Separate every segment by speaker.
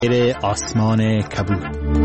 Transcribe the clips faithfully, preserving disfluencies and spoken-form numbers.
Speaker 1: آسمان کبود.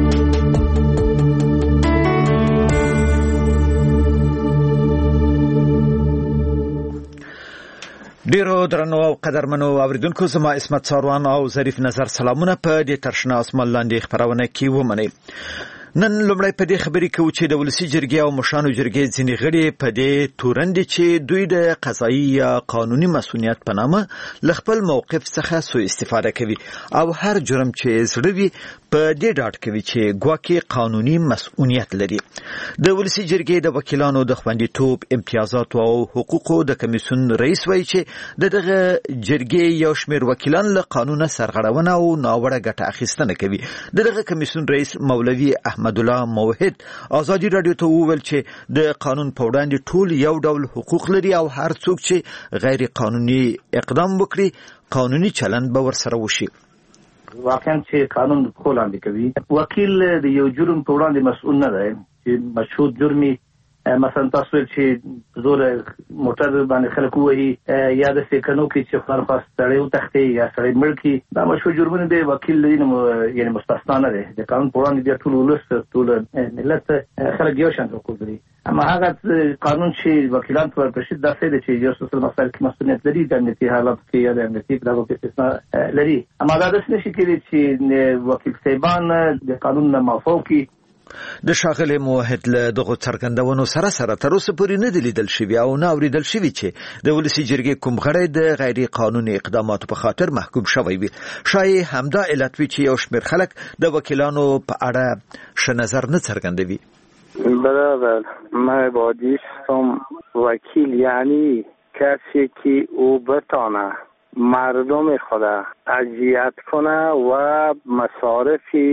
Speaker 1: ډیرو درنو او قدرمنو اوریدونکو، زما اسمت ساروان او ظریف نظر سلامونه په دې ترشنه اسمان لاندې خبرونه کې ومنئ. نن لومړی په دې خبرې کوو چې د ولسی جرګې او مشرانو جرګې ځینې غړي په دې تورن دي چې دوی د قضایي یا قانوني مسؤلیت په نامه له خپل موقف څخه سوء استفاده کوي او هر جرم چې زړه وي په دې ډاډ کوي چې ګواکې قانوني مسؤلیت لري. د ولسی جرګې د وکیلانو د خوندیتوب، امتیازات او حقوقو د کمیسیون رئیس وایي چې دغه جرګې یو شمېر وکیلان له قانونه سرغړونه او ناوړه ګټه اخیستنه کوي. دغه کمیسیون رئیس مولوي احمد الله موحد ازادي رادیو ته وویل چې د قانون په وړاندې ټول یو ډول حقوق لري او هر څوک چې غیر قانوني اقدام وکړي قانوني چلند به ورسره وشي.
Speaker 2: واقعا چې قانون خو لاندې کوي، وکیل د یو جرم په وړاندې مسؤل نه دی چې مشهود جرمي مثلا تاسو چې زور موټر باندې خلک وایي یا د سکنو کې چې خبر خاص تړیو تختې یا سړی مړ کی، دا مشهور جرمونه دی وکیل لري نو یعنی مستثنا نه دی. د قانون په وړاندې ټول ولس ټول ملت خلک یو شان حقوق لري. اما هغه قانون چې وکیلان پر پرشد داسې دی چې یو څه مسایل کې مسؤلیت لري د امنیتي حالت کې یا د امنیتي په دغه کې استثنا لري. اما دا داسې نشي کېدی چې وکیل صاحبان د قانون نه معفو کی.
Speaker 1: د ښاغلي موحد له دغو څرګندونو سره سره تر اوسه پورې نه دي لیدل شوي او نه اورېدل شوي چې د ولسي جرګې کوم غړی د غیر قانوني اقداماتو په خاطر محکوم شوی وي. شایي همدا علت وي چې یو شمېر خلک د وکیلانو په اړه ښه نظر نه څرګندوي.
Speaker 3: برابر، من عبادیستم. وکیل یعنی کسی که او بتانه مردم خود اذیت کنه و مصارفی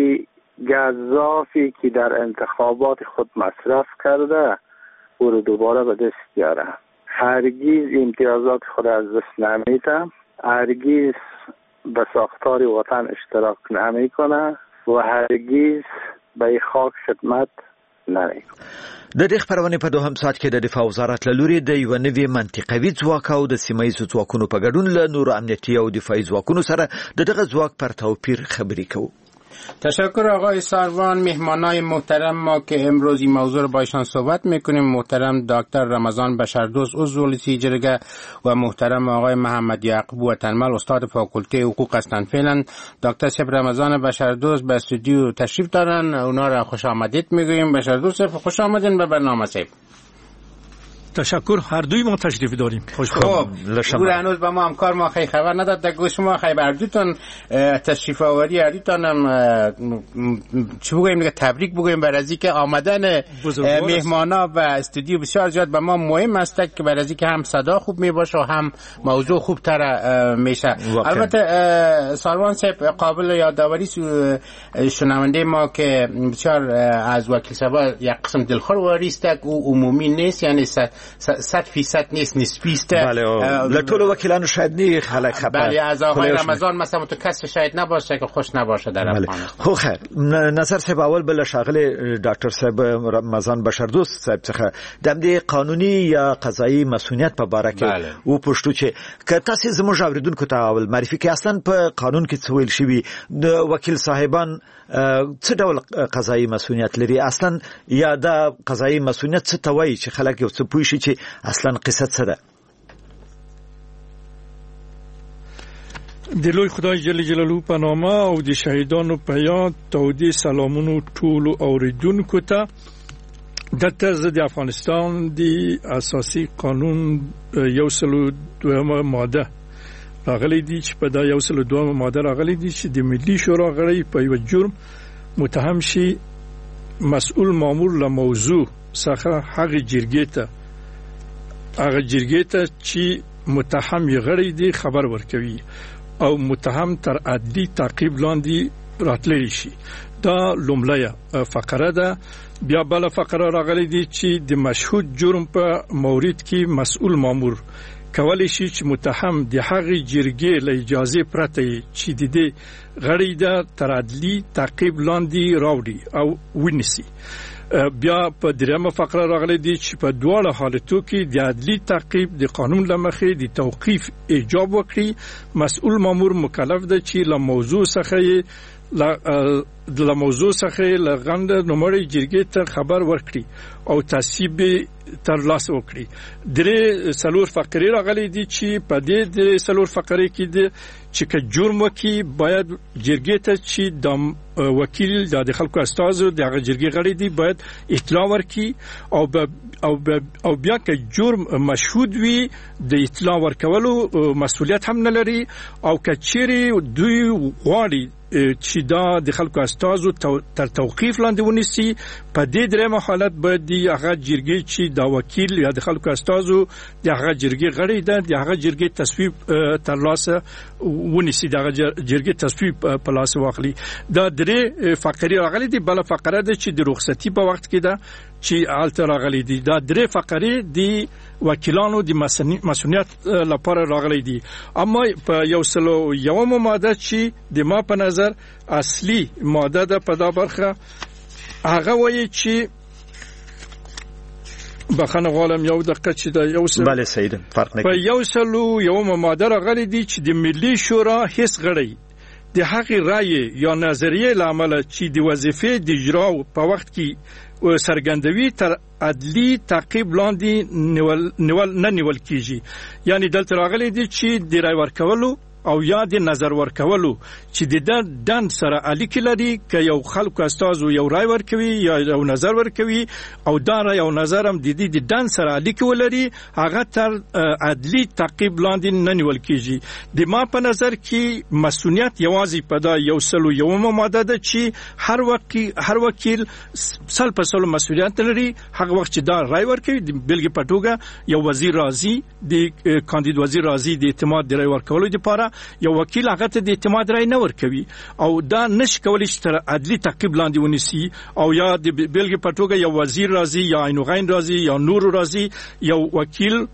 Speaker 3: گزافی که در انتخابات خود مصرف کرده او رو دوباره به دست بیاره. هرگز امتیازات خود از دست نمیده، هرگز به ساختار وطن اشتراک نمیکنه و هرگز به خاک خدمت نمیکنه.
Speaker 1: د دې خبرونه په دوهم ساعت کې د دفاع وزارت له لوري د یو نوي منطقوي ځواک او د سیمایي ځواکونو په ګډون له نورو امنیتي او دفاعي ځواکونو سره د دغه ځواک پر توپیر خبرې کوو.
Speaker 4: تشکر آقای ساروان. مهمانای محترم ما که امروز این موضوع رو با ایشان صحبت میکنیم، محترم دکتر رمضان بشردوست عضو ولسی جرگه و محترم آقای محمد یعقوب وطنمل استاد فاکولته حقوق هستند. فعلا دکتر صاحب رمضان بشردوست به استودیو تشریف دارن، اونا را خوش آمدید میگوییم. بشردوست صاحب خوش آمدین به برنامه صاحب.
Speaker 5: تشکر، هر دوی ما تشریف داریم. خوش
Speaker 4: خب گور هنوز با ما همکار ما خیلی خبر نداد در گوش ما خیلی بردوتون تشریف آوری اردوتون هم چی بگویم دیگه تبریک بگویم بر از اینکه آمدن مهمانا و استودیو بسیار زیاد به ما مهم است که بر از اینکه هم صدا خوب می باشه و هم موضوع خوب تر میشه. البته ساروان صاحب قابل یادآوری شنونده ما که بسیار از وکیل صاحب یک قسم دلخور واریست او عمومی نیست، یعنی صد فیصد نیست، نسبی است.
Speaker 1: بله، لطول وکیلان شاید نی خلق خبر.
Speaker 4: بله، از آقای رمضان مثلا متکس شاید نباشه که خوش نباشه در افغان.
Speaker 1: خو خیر، نظر صاحب اول بل شاغل دکتر صاحب رمضان بشردوست صاحب څخه د دې قانوني یا قضایي مسؤلیت په اړه کې او پښتو چې که تاسو زموږ اوریدونکو ته اول معرفي کې اصلا په قانون کې څه ویل شوی د وکیل صاحبان څه ډول قضایي مسؤلیت لري اصلا، یا د قضایي مسؤلیت څه ته وایي چې خلک یو څه پوه شي چې اصلا قصه څه ده؟
Speaker 5: د لوی خدای جل جلاله په نامه او د شهیدانو په یاد تودې سلامونو ټولو اوریدونکو ته. دلته زه د افغانستان د اساسي قانون یو سلو دویمه ماده راغلی دی چې په دا یو سلو دویمه ماده راغلی دی چې د ملي شورا غړي په یو جرم متهم شي، مسؤل مامور له موضوع څخه هغه جرګې ته هغه جرګې ته چې متهم یې غړي دی خبر ورکوي او متهم تر عدلي تعقیب لاندې راتللی شي. دا لومړی فقره ده. بیا بل فقره راغلی دی چې د مشهود جرم په مورد کې مسؤل مامور کولی شي چې متهم د هغې جرګې له اجازې پرته چې د دې غړي ده تر عدلي تعقیب لاندې راوړي او ونیسي. بیا په دریمه فقره راغلی دی چې په دواړه حالتو کې د عدلي تعقیب د قانون له مخې د توقیف ایجاب وکړي. مسؤل مامور مکلف ده چې له موضوع څخه د موضوع څخه لغند نومړی جرګې ته خبر ورکړي او تصویب تر لاس وکړي. درې سلور فقرې راغلي دي چې په دې د سلور فقرې کې د چې که جرم وکي باید جرګې ته چې د وکیل د خلکو استازو د هغه جرګې غړي دي باید اطلاع ورکړي او او او بیا که جرم مشهود وي د اطلاع ورکولو مسؤلیت هم نه لري او که چیرې دوی غواړي چې دا د خلکو استازو تر توقیف لاندې ونیسي په دې درېمه حالت باید د هغه جرګې چې دا وکیل یا د خلکو استازو د هغه جرګې غړي ده د هغه جرګې تصویب تر لاسه ونیسي د هغه جرګې تصویب په لاس واخلي. دا درې فقرې راغلي دي. بل فقره ده چې د رخصتي په وخت کې ده چې الته راغلي دي. دا درې فقرې د وکیلانو د مسؤلیت لپاره راغلي دي. اما په یو سلو یومه ماده چې د ما په نظر اصلي ماده ده په دا برخه هغه وایي چې بخنه غوالم یو دقیقه چې دا یو سل
Speaker 1: بله سید فرق نه
Speaker 5: په یو سلو یومه ماده راغلي دي چې د ملي شورا هیڅ غړی د حق رائے یا نظریه لامل چې د وظیفې د اجرا په وخت کې سرګندوي تر عدلی تعقیب لاندې نیول نیول نه نیول کیږي. یعنی دلته راغلي دي چې د رای ورکولو او یا د نظر ورکولو چې د دند سره اړیکه لري که یو خلکو استازو یو رای ورکوي یا یو نظر ورکوي او دا رای او نظر هم د دې د دند سره اړیکه ولري هغه تر عدلی تعقیب لاندې نه نیول کیږي. د ما په نظر کې مسؤلیت یوازې په دا یو سلو یومه ماده ده چې هر وکیل هر وکیل سل په سل مسؤلیت لري. هغه وخت چې دا رای ورکوي د بلګې په توګه یو وزیر راځي د کاندید وزیر راځي د اعتماد د رای ورکولو لپاره یو وکیل هغه ته د اعتماد رای نه ورکوي او دا نش کولی چې تر عدلی تعقیب لاندې ونیسي او یا د بلګې په توګه یو وزیر راځي یا عینوغین راځي یا نور راځي یو وکیل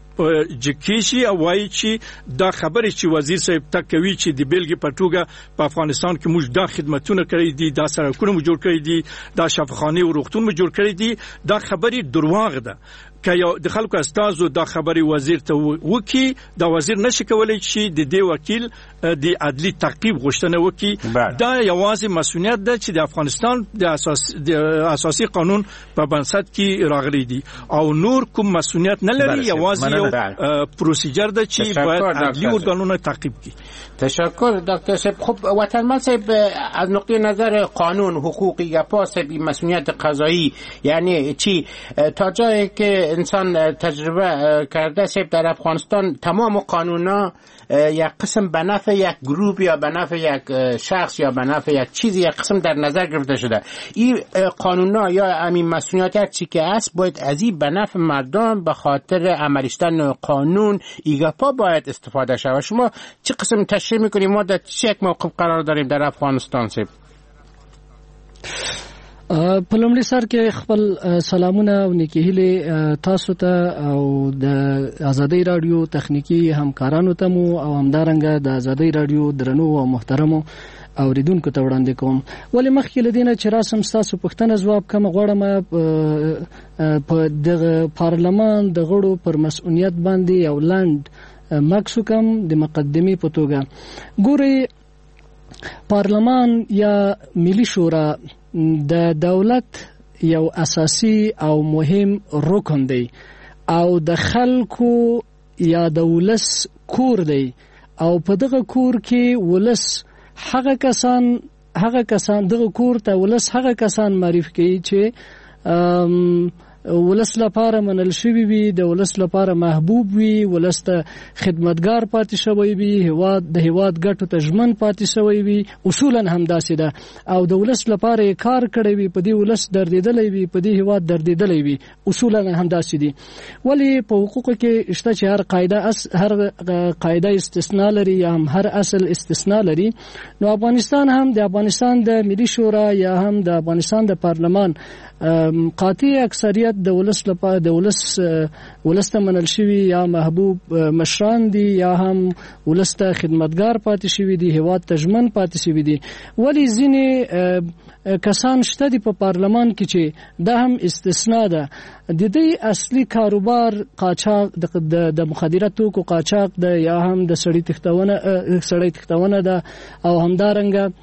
Speaker 5: جکیشي او وایي چې دا خبره چې وزیر صاحب تکوي چې د بلګې په توګه په افغانستان کې موږ دا خدمتونه کړې دي دا سړکونه مو جوړ کړې دي دا شفاخانه او روغتون مو جوړ کړې دي دا خبره دروغ ده. که یو د خلکو استازو دا خبري وزیر ته وکي دا وزیر نشي کولای چې د دې وکیل د عدلی تعقیب غوښتنه وکي. دا یوازې مسؤلیت ده چې د افغانستان د اساس د اساسي قانون په بنسټ کې راغلي دي او نور کوم مسؤلیت نه لري. یوازې یو پروسیجر ده چې باید عدلی ارګانونه تعقیب کړي.
Speaker 4: تشکر دکتر صاحب. خب وطنمند صاحب از نقطه نظر قانون حقوقی یا پاس مسئولیت قضایی یعنی چی تا جایی که انسان تجربه کرده صاحب در افغانستان تمام قانونا یک قسم به نفع یک گروه یا به نفع یک شخص یا به نفع یک چیزی یک قسم در نظر گرفته شده. این قانونا یا همین مسئولیت هر چی که است باید از این به نفع مردم به خاطر عملیشتن قانون ایگاپا باید استفاده شود. شما چه قسم تشریح میکنیم ما در چه یک موقف قرار داریم در افغانستان صاحب؟
Speaker 6: په لومړي سر کې خپل سلامونه او نیکی هیله تاسو ته او د ازادۍ رادیو تخنیکی همکارانو ته مو او همدارنګه د ازادۍ رادیو درنو او محترمو اوریدونکو ته وړاندې کوم. ولې مخکې لدینه چې راسم تاسو پوښتنه ځواب کوم غواړم په د پارلمان د غړو پر مسؤلیت باندې یو لاند مکسو کوم د مقدمه په توګه. ګوري پارلمان یا ملي شورا د دولت یو اساسي او مهم رکن دی او د خلکو یا د ولس کور دی او په دغه کور کې ولس هغه کسان هغه کسان دغه کور ته ولس هغه کسان معرفي کوي چې ولس لپاره منل شوی وي د ولس لپاره محبوب وي ولس ته خدمتګار پاتې شوی وي هواد د هواد ګټو ته ژمن پاتې شوی وي اصولا هم داسې ده او د ولس لپاره کار کړی وي په دې ولس دردیدلی وي په دې هواد دردیدلی وي اصولا هم داسې دي. ولی په حقوقو کې شته چې هر قاعده اس هر قاعده استثناء لري یا هم هر اصل استثناء لري. نو افغانستان هم د افغانستان د ملي شورا یا هم د افغانستان د پارلمان قاطع اکثریت د ولس لپاره د ولس ولس ته منل شوی یا محبوب مشران دي یا هم ولس ته خدمتګار پاتې شوی دي هواد ته ژمن پاتې شوی دي. ولی ځینې کسان شته دي په پارلمان کې چې دا هم استثناء ده. د دې اصلي کاروبار قاچاق د مخدره توکو قاچاق ده یا هم د سړی تختونه سړی تختونه ده او همدارنګه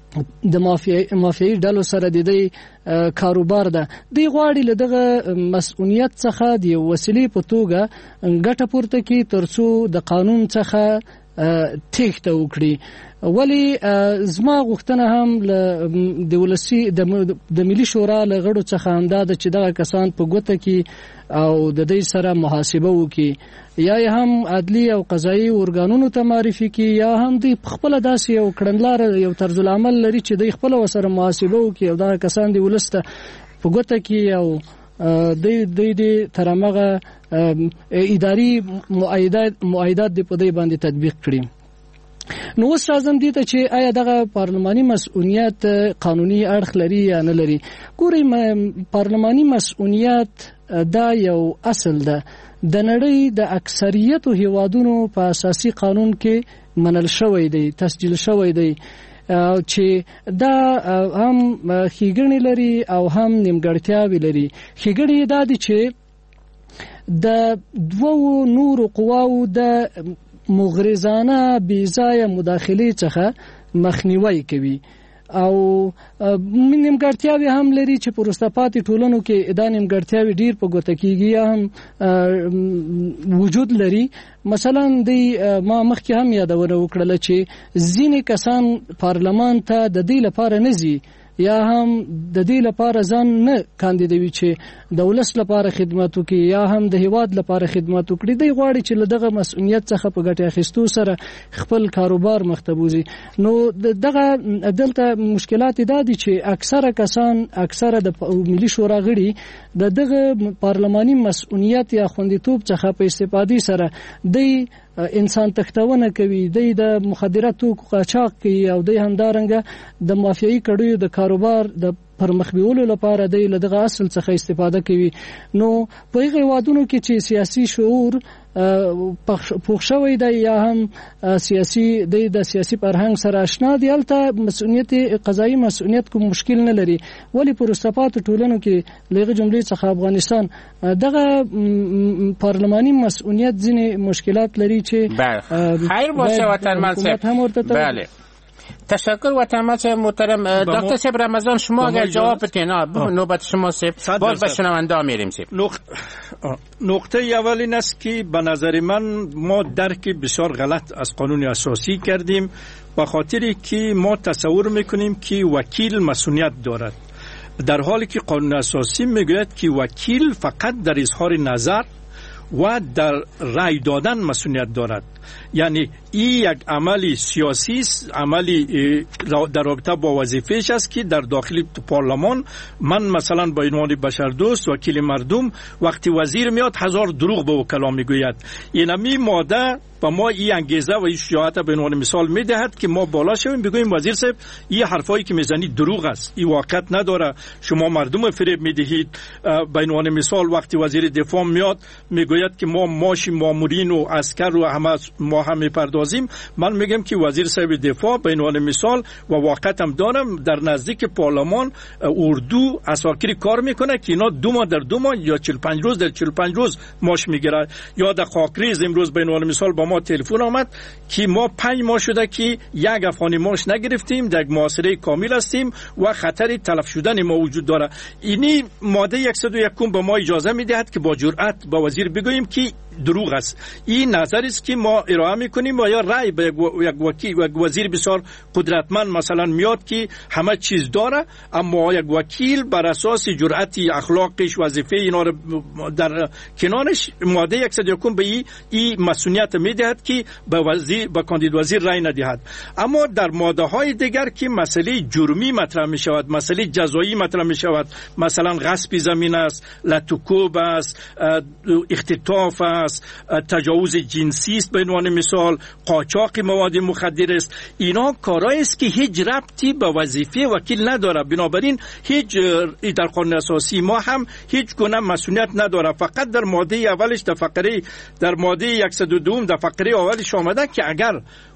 Speaker 6: د مافیایي ډلو سره د دې کاروبار ده. دی غواړي له دغه مسؤلیت څخه د یو وسیلې په توګه ګټه پورته کړي ترڅو د قانون څخه تېښته وکړي. ولی زما غوښتنه هم د ولسی د ملي شورا له غړو څخه همدا ده چې دغه کسان په ګوته کې او د دې سره محاسبه وکړي، یا هم عدلی او قضایي ارګانونو ته معرفي کړي، یا هم د خپل داسې یو کړنلار یو طرز العمل لري چې د خپل وسره محاسبه وکړي او دا کسان دی ولسته په ګوته کې او د دې د ترمغه اداري مؤیدات مؤیدات د په دې باندې تطبیق کړي. نو اوس راځم دي ته چې آیا دغه پارلماني مسؤلیت قانوني اړخ لري یا نه لري. ګورئ پارلماني مسؤلیت دا یو اصل ده د نړۍ د اکثریت هیوادونو په اساسي قانون کې منل شوی دی، تسجیل شوی دی چې دا هم ښېګڼې لري او هم نیمګړتیاوې لري. ښېګڼې دا دي چې د دوو نورو قواو د مغرضانه بې ځایه مداخلې څخه مخنیوی کوي او نیمګړتیاوې هم لري چې په وروسته پاتې ټولنو کې دا نیمګړتیاوې ډیر په ګوته کېږي یا هم وجود لري. مثلا د ما مخکې هم یادونه وکړله چې ځینې کسان پارلمان ته د دې لپاره نه ځي یا هم د دې لپاره ځان نه کاندیدوي چې د ولس لپاره خدمت وکړي یا هم د هیواد لپاره خدمت وکړي. دی غواړي چې له دغه مسؤلیت څخه په ګټه اخیستو سره خپل کاروبار مخته بوزي. نو دغه دلته مشکلات دا دي چې اکثره کسان اکثره د ملي شورا غړي د دغه پارلماني مسؤلیت یا خوندیتوب څخه په استفادې سره دی انسان تختونه کوي، دی د مخدرات توکو قاچاق کوي او دی همدارنګه د مافیایي کړیو د کاروبار د پرمخ بیولو لپاره دی له دغه اصل څخه استفاده کوي. نو په هغه وادونو کې چې سیاسي شعور پوښ شوی دی یا هم سیاسي دی د سیاسي فرهنګ سره آشنا دی، هلته مسؤلیت قضایي مسؤلیت کوم مشکل نه لري. ولی په وروسته ټولنو کې لږه جملې څخه افغانستان دغه پارلماني مسؤلیت ځینې مشکلات لري چې
Speaker 4: خیر باشه وطنمند صاحب. بله تشکر وطنمند صاحب محترم. دکتر صاحب رمضان شما اگر جواب بدین نوبت شما صاحب باز به شنونده میریم صاحب.
Speaker 5: نقطه اول این است که به نظر من ما درک بسیار غلط از قانون اساسی کردیم به خاطری که ما تصور میکنیم که وکیل مسئولیت دارد، در حالی که قانون اساسی میگوید که وکیل فقط در اظهار نظر و در رأی دادن مسئولیت دارد. یعنی این یک عملی سیاسی است، عملی در رابطه با وظیفه‌اش است که در داخل پارلمان من مثلا با عنوان بشردوست وکیل مردم وقتی وزیر میاد هزار دروغ به وکلا میگوید. این می ماده با ما این انگیزه و این شجاعت به عنوان مثال میدهد که ما بالا شویم بگوییم وزیر صاحب این حرفایی که میزنید دروغ است، این واقعیت نداره، شما مردم فریب میدهید. به عنوان مثال وقتی وزیر دفاع میاد میگوید که ما ماش مامورین و عسکر و همه ما هم میپردازیم. من میگم که وزیر صاحب دفاع به عنوان مثال و واقعیت هم دارم در نزدیک پارلمان اردو اساکری کار میکنه که اینا دو ماه در دو ماه یا چهل و پنج روز در چهل و پنج روز ماش میگیره. یا در خاکریز امروز به عنوان مثال با ما تلفن آمد که ما پنج ماه شده که یک افغانی ماش نگرفتیم، در محاصره کامل هستیم و خطر تلف شدن ما وجود داره. اینی ماده صد و یک به ما اجازه میدهد که با جرأت با وزیر بگوییم که دروغ است. این نظری است که ما ارائه میکنیم و یا رأی به یک وکیل و وزیر بسیار قدرتمند مثلا میاد که همه چیز داره، اما یک وکیل بر اساس جرأت اخلاقش وظیفه اینا رو در کنارش ماده صد و یک به این ای مسئولیت میدهد که به وزیر به کاندید وزیر رأی ندهد. اما در ماده های دیگر که مسئله جرمی مطرح می شود، مسئله جزایی مطرح می شود، مثلا غصب زمین است، لطوکوب است، اختطاف است، تجاوز جنسی است به عنوان مثال، قاچاق مواد مخدر است، اینا کارایی است که هیچ ربطی به وظیفه وکیل نداره. بنابراین هیچ در قانون اساسی ما هم هیچ گونه مسئولیت نداره. فقط در ماده اولش در فقره در ماده صد و دو در فقره اولش آمده که اگر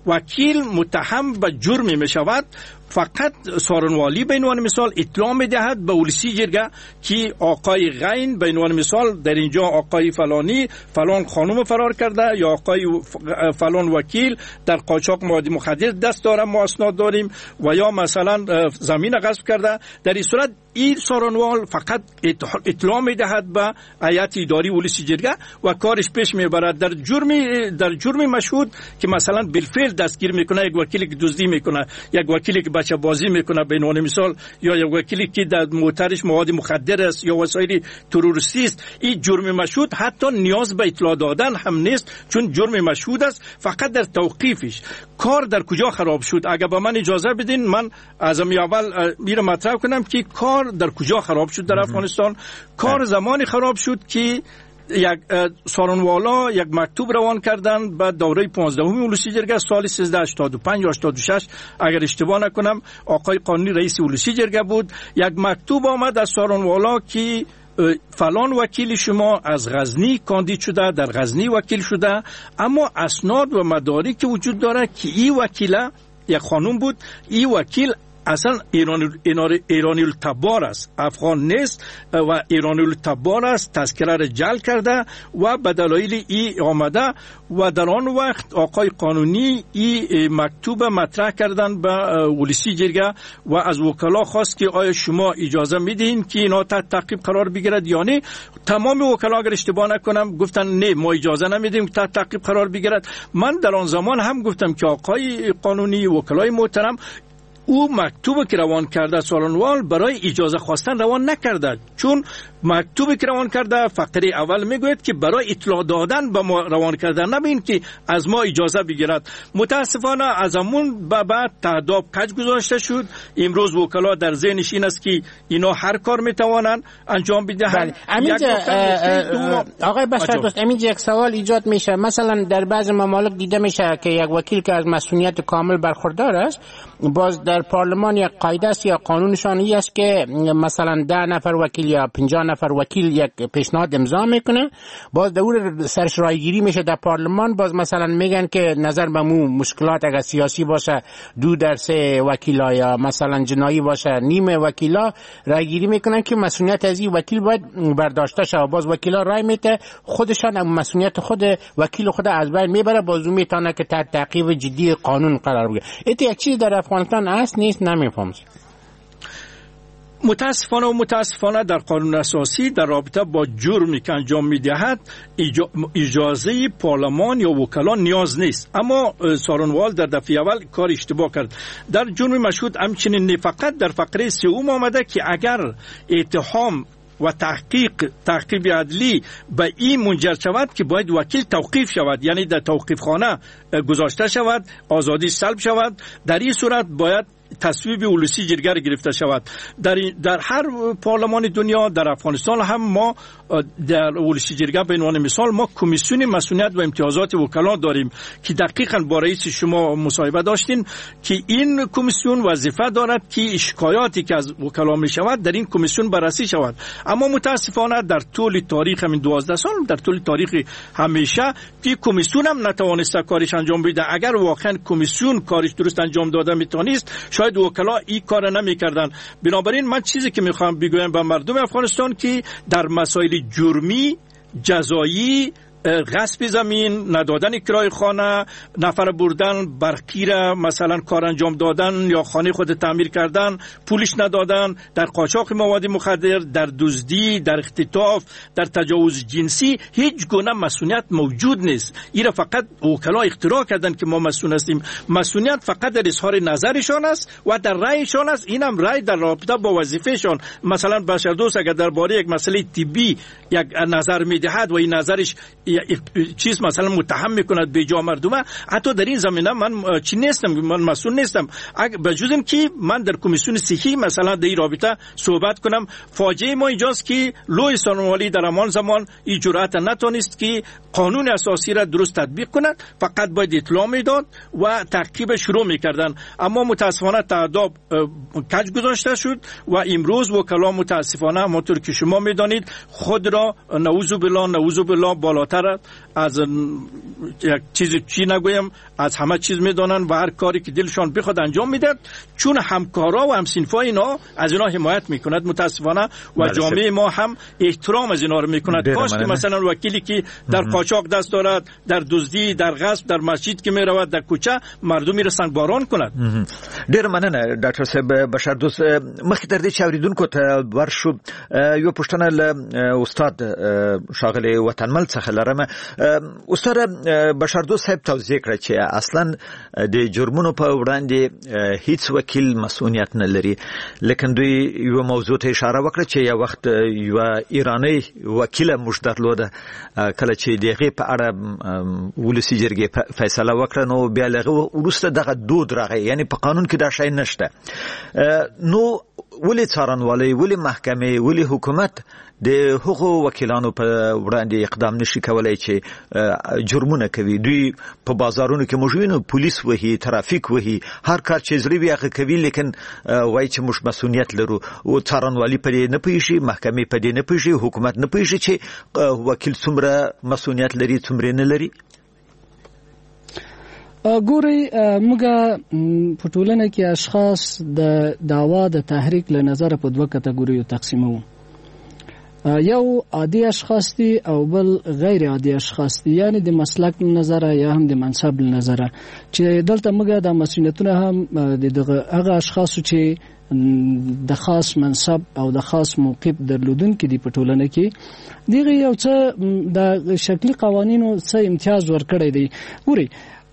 Speaker 5: وکیل متهم به جرم می شود، فقط سارنوالی به عنوان مثال اطلاع میدهد به ولسی جرگه که آقای غین به عنوان مثال در اینجا آقای فلانی فلان خانم فرار کرده یا آقای فلان وکیل در قاچاق مواد مخدر دست داره، ما اسناد داریم، و یا مثلا زمین غصب کرده. در این صورت این سارنوال فقط اطلاع میدهد به هیئت اداری ولسی جرگه و کارش پیش میبرد. در جرم در جرم مشهود که مثلا بالفعل دستگیر میکنه یک وکیلی که دزدی میکنه، یک وکیلی که بچه بازی میکنه به عنوان مثال، یا یک وکیلی که در موترش مواد مخدر است یا وسایل تروریستی است، این جرم مشهود حتی نیاز به اطلاع دادن هم نیست، چون جرم مشهود است. فقط در توقیفش کار در کجا خراب شد. اگر به من اجازه بدین من از اول میرم مطرح کنم که کار در کجا خراب شد در افغانستان. کار زمانی خراب شد که یک سارنوالا یک مکتوب روان کردن به دوره پانزدهمی ولسی جرگه سال سیزده هشتاد و پنج یا هشتاد و شش اگر اشتباه نکنم، آقای قانونی رئیس ولسی جرگه بود. یک مکتوب آمد از سارنوالا که فلان وکیل شما از غزنی کاندید شده، در غزنی وکیل شده، اما اسناد و مدارک که وجود داره که این وکیله یک خانم بود، این وکیل اصلا ایرانی ایرانی التبار است، افغان نیست و ایرانی التبار است، تذکره را جعل کرده و به دلایل ای آمده. و در آن وقت آقای قانونی ای مکتوب مطرح کردن به ولسی جرگه و از وکلا خواست که آیا شما اجازه میدین که اینا تحت تعقیب قرار بگیرد یا نه. تمام وکلا اگر اشتباه نکنم گفتن نه ما اجازه نمیدیم که تحت تعقیب قرار بگیرد. من در آن زمان هم گفتم که آقای قانونی وکلای محترم او مکتوب که روان کرده سارنوال برای اجازه خواستن روان نکرده، چون مکتوبی که روان کرده فقره اول میگوید که برای اطلاع دادن به ما روان کرده، نبین که از ما اجازه بگیرد. متاسفانه از همون به بعد تعداب کج گذاشته شد. امروز وکلا در ذهنش این است که اینا هر کار میتوانند انجام بدهند.
Speaker 4: آقای بشر دوست امینجا یک سوال ایجاد میشه، مثلا در بعض ممالک دیده میشه که یک وکیل که از مسئولیت کامل برخوردار است، باز در پارلمان یک قاعده است یا قانونشان این است که مثلا ده نفر وکیل یا پنجاه نفر وکیل یک پیشنهاد امضا میکنه، باز دور سرش رایگیری میشه در پارلمان، باز مثلا میگن که نظر به مو مشکلات اگر سیاسی باشه دو در سه وکیلا یا مثلا جنایی باشه نیم وکیلا رایگیری میکنن که مسئولیت از این وکیل باید برداشته شه. باز وکیلا رای میته خودشان مسئولیت خود وکیل خود از بین میبره، باز میتونه که تحت تعقیب جدی قانون قرار بگیره. ایت یک چیز در افغانستان هست نیست نمیفهمم.
Speaker 5: متاسفانه و متاسفانه در قانون اساسی در رابطه با جرمی که انجام میدهد اجازه پارلمان یا وکلا نیاز نیست. اما سارنوال در دفعه اول کار اشتباه کرد. در جرم مشهود همچنین فقط در فقره سوم آمده که اگر اتهام و تحقیق تحقیق عدلی به این منجر شود که باید وکیل توقیف شود، یعنی در توقیف خانه گذاشته شود، آزادی سلب شود، در این صورت باید تصویب ولسی جرگه گرفته شود. در در هر پارلمان دنیا در افغانستان هم ما در ولسی جرگه به عنوان مثال ما کمیسیون مسئولیت و امتیازات وکلا داریم که دقیقاً با رئیس شما مصاحبه داشتین که این کمیسیون وظیفه دارد که شکایاتی که از وکلا می شود در این کمیسیون بررسی شود. اما متاسفانه در طول تاریخ همین دوازده سال در طول تاریخ همیشه که کمیسیون هم نتوانسته کارش انجام بده. اگر واقعا کمیسیون کارش درست انجام داده میتونست شاید وکلا این کار نمیکردن. بنابراین من چیزی که میخوام بگویم به مردم افغانستان که در مسائل جرمی، جزایی، غصب زمین، ندادن کرای خانه، نفر بردن برقی را مثلا کار انجام دادن یا خانه خود تعمیر کردن، پولش ندادن، در قاچاق مواد مخدر، در دزدی، در اختطاف، در تجاوز جنسی هیچ گونه مسئولیت موجود نیست. این را فقط وکلا اختراع کردن که ما مسئول هستیم. مسئولیت فقط در اظهار نظرشان است و در رأیشان است. اینم رأی در رابطه با وظیفهشان. مثلا بشردوست اگر درباره یک مسئله طبی یک نظر میدهد و این نظرش چیز مثلا متهم میکند به جا مردمه، حتی در این زمینه من چی نیستم، من مسئول نیستم. به جز این که من در کمیسیون صحی مثلا در این رابطه صحبت کنم. فاجعه ما اینجاست که لوی سارنوالی در همان زمان این جرأت نتونست که قانون اساسی را درست تطبیق کند، فقط باید اطلاع میداد و تعقیب شروع میکردن. اما متاسفانه تعداب کج گذاشته شد و امروز وکلا متاسفانه همونطور که شما میدانید خود را نعوذ بالله نعوذ بالله بالاتر دارد، از یک چیزی چی نگویم، از همه چیز میدانند و هر کاری که دلشان بخواد انجام میدهد، چون همکارا و همسینفای اینا از اینا حمایت میکند متاسفانه و جامعه ما هم احترام از اینا رو میکند. کاش که مثلا وکیلی که در قاچاق دست دارد، در دزدی، در غصب، در مسجد که میرود، در کوچه مردم می رسند باران کند.
Speaker 1: ډیر مننه ډاکټر صاحب بشار دوست. مخکې تر دې چې اوریدونکو ته ورشو یو پوښتنه له استاد شاغلی وطنمل څخه لرم. استاد بشار دوست صاحب توضیح کړ چې اصلا د جرمونو په وړاندې هیڅ وکیل مسؤلیت نه لري، لیکن دوی یو موضوع ته اشاره وکړه چې یو وخت یو ایرانی وکیل موږ درلوده، کله چې دغه په اړه ولسی جرګې فیصله وکړه نو بیا لغه وروسته دغه دود راغی، یعنی په قانون کې دا شی نشته. نو ولې څارنوالۍ، ولې محکمې، ولې حکومت د هغو وکیلانو په وړاندې اقدام نشي کولای چې جرمونه کوي؟ دوی په بازارونو کې موږ وینو پولیس وهي، ترافیک وهي، هر کار چې زړه وي هغه کوي، لیکن وایي چې موږ مسؤلیت لرو. او څارنوالي په دې نه پوهېږي، محکمې په دې نه پوهېږي، حکومت نه پوهېږي چې وکیل څومره مسؤلیت لري څومره نه لري.
Speaker 6: ګوري موږ په ټولنه کې اشخاص د دعوا د تحریک له نظر په دوه کټګوریو تقسیمو. یو عادي اشخاص دي او بل غیر عادي اشخاص دي، یعنی د مسلک له نظر یا هم د منصب له نظر، چې دلته موږ د مسؤلیتونه هم د هغه اشخاصو چې د خاص منصب او د خاص موقف درلودونکي دي په ټولنه کې، دغه یو څه د شکلي قوانینو څه امتیاز ورکړی دی. ګوري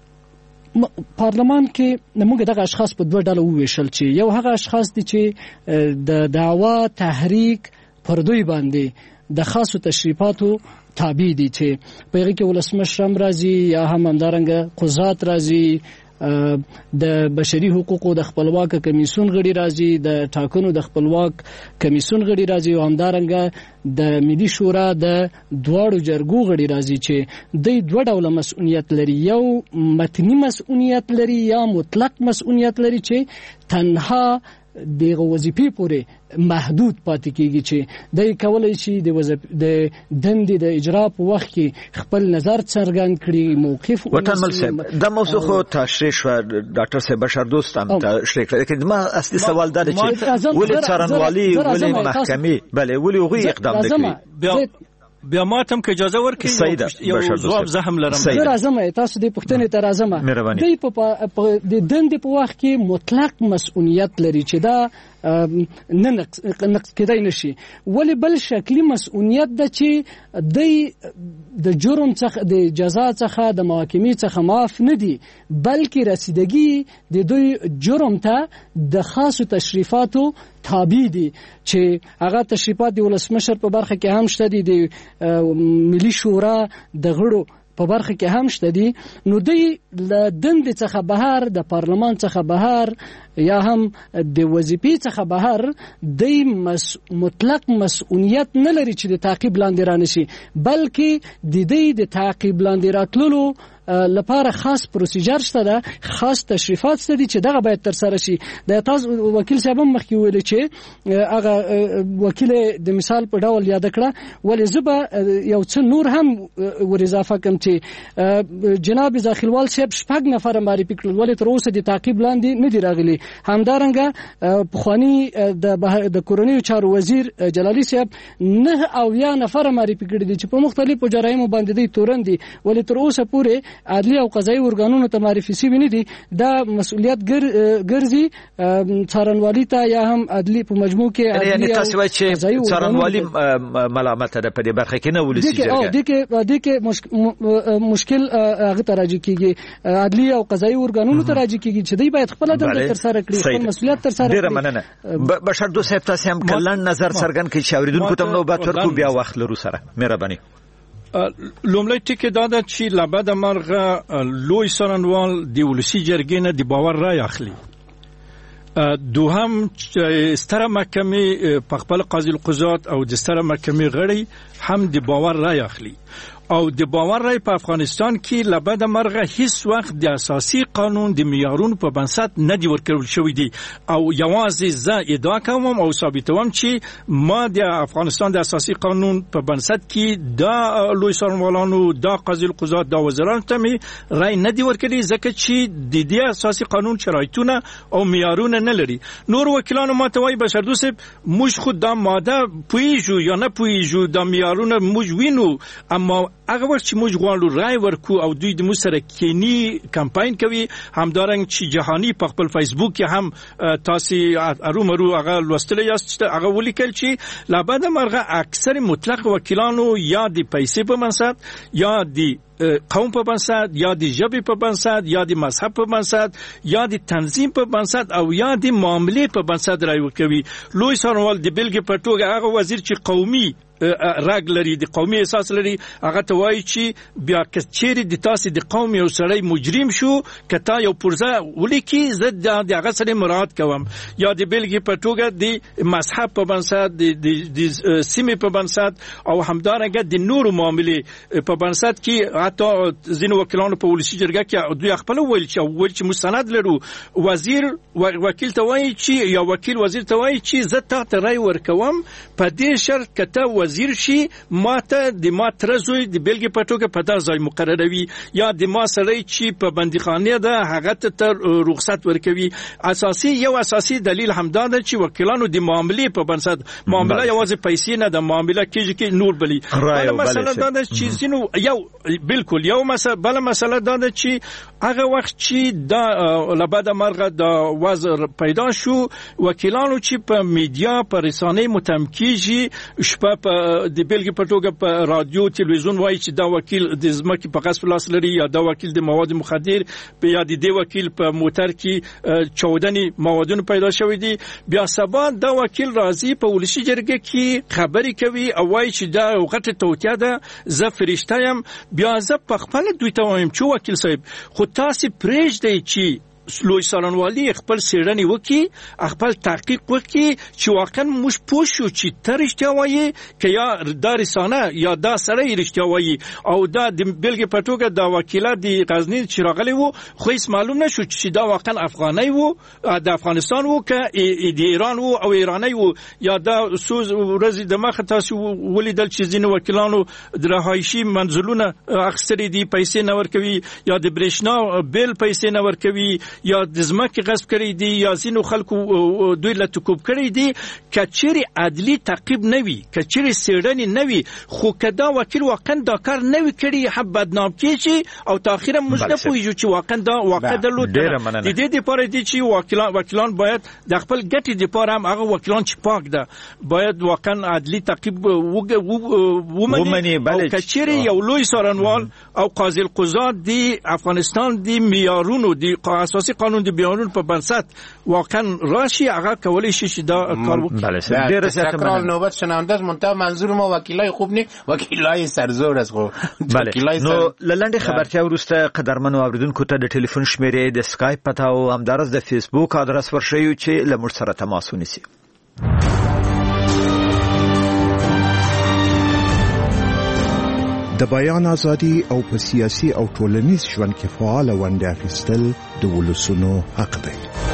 Speaker 6: پارلمان کې موږ دغه اشخاص په دوه ډول وویشل چې یو هغه اشخاص دي چې د دعوا تحریک پر دوی باندې د خاصو تشریفاتو تابع دي، چې په هغه کې ولسمشر هم راځي یا هم همدارنګه قضات راځي، د بشري حقوقو د خپلواک کمیسیون غړي راځي، د ټاکنو د خپلواک کمیسیون غړي راځي، او همدارنګه د ملي شورا د دواړو جرګو غړي راځي چې دوی دوه ډوله مسؤلیت لري. یو متني مسؤلیت لري یا مطلق مسؤلیت لري چې تنها دغه وظیفې پورې محدود پاتې کیږي، چې د کولای شي د د دندې د اجرا په وخت کې خپل نظر څرګند کړي، موقف
Speaker 1: وطنمل صاحب دا موضوع خو تشریح شو، ډاکټر صاحب بشار دوست هم تشریح کړی، لیکن ما اصلي سوال دا دی چې ولې څارنوالي، ولې محکمې، بلې ولې هغوی اقدام نه کوي؟
Speaker 5: بیا ماتم که اجازه ورکړي یو جواب زه هم لرم.
Speaker 6: زه راځم، تاسو دې پوښتنې ته راځم. دوی په د دندې په وخت کې مطلق مسؤلیت لري چې دا نه نقص کېدای نشي، ولی بل شکلی مسؤلیت ده چې دوی د جرم څخه د جزا څخه د محاکمې څخه معاف نه دي، بلکې رسیدګي د دوی جرم ته د خاصو تشریفاتو تابع دي، چې هغه تشریفات د ولسمشر په برخه کې هم شته دي، د ملي شورا د غړو په برخه کې هم شته دي. نو دوی له دندې څخه بهر، د پارلمان څخه بهر یا هم د وظیفې څخه بهر دوی مس... مطلق مسؤلیت نه لري چې د تعقیب لاندې رانشي، بلکې د دوی د تعقیب لاندې راتللو لپاره خاص پروسیجر شته ده، خاص تشریفات شته دي چې دغه باید تر سره شي. د تاسو وکیل صاحب هم مخکې ویل چې هغه وکیل د مثال په ډول یاد کړه، ولې زه به یو څه نور هم ور اضافه کوم چې جناب داخلوال صاحب شپږ نفر معرفي کړل، ولې تر اوسه د تعقیب لاندې نه دي راغلي. همدارنګه پخوانی د کورنیو چارو وزیر جلالي صاحب نه او یا نفر معرفي کړي دي چې په مختلفو جرایمو باندې دوی تورن دي، ولې تر اوسه پورې عدلی او قضایي ارګانونو ته معرفي شوي نه دي. دا مسؤلیت ګرځي څارنوالي ته یا هم عدلی په مجموع کې.
Speaker 1: یعنی تاسو وایئ چې څارنوالي ملامت ده په دې برخه کې نه ولسی جرګه،
Speaker 6: دي کې دي کې مشکل هغه ته راځي کېږي، عدلی او قضایي ارګانونو ته راځي کېږي چې دوی باید خپل دنده تر سره کړي، خپل مسؤلیت تر سره کړي.
Speaker 1: ډیره مننه بشار دوست صاحب، تاسو هم کلن نظر څرګند کړئ چې اوریدونکو ته نوبت ورکړو، بیا وخت لرو سره مهرباني.
Speaker 5: لومړی ټکی دا ده چې لابد مرغه لوی څارنوال د ولسي جرګې نه د باور رای اخلي. دوهم ستره محکمې په خپل قاضي القضات او د ستره محکمې غړي هم د باور رای اخلي. او د باور رای په افغانستان کې لبد مرغه هیڅ وخت د اساسي قانون د معیارونو په بنسټ نه دی ورکړل شوی دی او یوازې زه ادعا کوم او ثابتوم چې ما د افغانستان د اساسي قانون په بنسټ کې دا لوی څارنوالانو دا قاضي القضات دا وزیرانو ته می رای نه دی ورکړي ځکه چې د دې اساسي قانون شرایطونه او معیارونه نه لري. نور وکیلانو ماته وایي بشردوست موږ خود دا ماده پویجو یا نه پویجو دا معیارونه موږ وینو اما هغه وخت چې موږ غواړو رای ورکو او دوی د موږ سره کینی کمپاین کوي همدارنګ چې جهانی په خپل فیسبوک کې هم تاسو ارومرو هغه لوستل یاست هغه ولیکل چې لابد مرغه اکثر مطلق وکیلانو یا د پیسې په منصب یا د قوم په بنسټ یا د ژبې په بنسټ یا د مذهب په بنسټ یا د تنظیم په بنسټ او یا د معاملې په بنسټ رای ورکوي. لوی څارنوال د بیلګې په توګه هغه وزیر چې قومي راګ لري د قومي احساس لري هغه ته وایي چې بیا کچېری د تاسو د قوم یو سړی مجرم شو کته یو پرزه ولیکي زه د هغه سره مراعات کوم یا د بیلګې په توګه د مذهب په بنسټ د سیمې په بنسټ او همدارنګه د نورو معاملې په بنسټ کې حتی ځینو وکیلانو په ولسی جرګه کې دوی خپل ویل چې ویل چې مستند لرو وزیر وکیل ته وایي چې یا وکیل وزیر ته وایي چې زه تاسو رای ورکوم په دې شرط کته وزیر شي ماته د ما ترزوی د بیلګې په توګه په دغه ځای مقرروي یا د ما سړی چې په بندیخانه ده هغه ته رخصت ورکوي. اساسي یو اساسي دلیل همدا ده چې وکیلانو د معاملې په بنسټ معامله یوازې پیسې نه ده معامله کېږي کې نور بلی بل مسله دا ده چې زینو یو بالکل یو مسله بل مسله دا ده چې هغه وخت چې دا لبد مرغه د وزر پیدا شو وکیلانو چې په میډیا په رسانې متمکیږي شپه د بیلګې په توګه په رادیو تلویزیون وایي چې دا وکیل د ځمکې په غصب لاس لري یا دا وکیل د مواد مخدر په یا د دې وکیل په موټر کې چودنی موادونه پیدا شوی دي بیا سبا دا وکیل راځي په ولسی جرګه کې خبري کوي او وایي چې دا وخت توتیا ده زه فرشته يم بیا زه په خپل دوی ته وایم چې وکیل صاحب خو تاسو پرېږدئ چې لوی څارنوالي خپل سیړنی وکي خپل تحقیق وکي چې واقعا موږ پوه شو چې تر رښتیا وایي که یا دا رسانه یا دا سړی رښتیا وایي او دا د بیلګې په توګه دا وکیله د غزني چې راغلی وو خو هیڅ معلوم نه شو چې دا واقعا افغاني وو د افغانستان وو که د ایران وو او ایرانی وو یا دا سوز ورځ د مخه تاسو ولیدل چې ځینې وکیلانو د رهایشي منزلونه اخیستلي دي پیسې نه ورکوي یا د برېښنا بیل پیسې نه ورکوي یا د ځمکې غصب کړی دي یا ځینو خلکو دوی له توکوب کړی دي کچېرې عدلي تعقیب نه وي کچېرې څېړنې نه وي خو که دا وکیل واقعا دا کار نه وي کړي هم بدنام کېږي او تاخیره موږ نه پوهېږو چې واقعا دا واقع درلود د دې دپاره دي چې وکیلان وکیلان باید د خپل ګټې دپاره هم هغه وکیلان چې پاک ده باید واقعا عدلي تعقیب ومني او کچېرې یو لوی څارنوال او قاضي القضات د افغانستان د معیارونو د اساسي قانون د بیانونو په بنسټ واقعا راشي هغه کولی شي چې دا کار وکړي.
Speaker 4: ډېر تکرار نوبت شنونده منتها منظور ما وکیلای خوب نه وکیلای سرزور است خو
Speaker 1: نو لنډه خبرتیا وروسته قدرمنو اوریدونکو ته د ټلیفون شمیرې د اسکایپ پته او همدارس د فیسبوک ادرس ورشئ چې له موږ سره تماس ونیسئ.
Speaker 7: د بیان ازادي او په سیاسي او ټولنیز ژوند کې فعال ونډه اخیستل د ولسونو حق دی.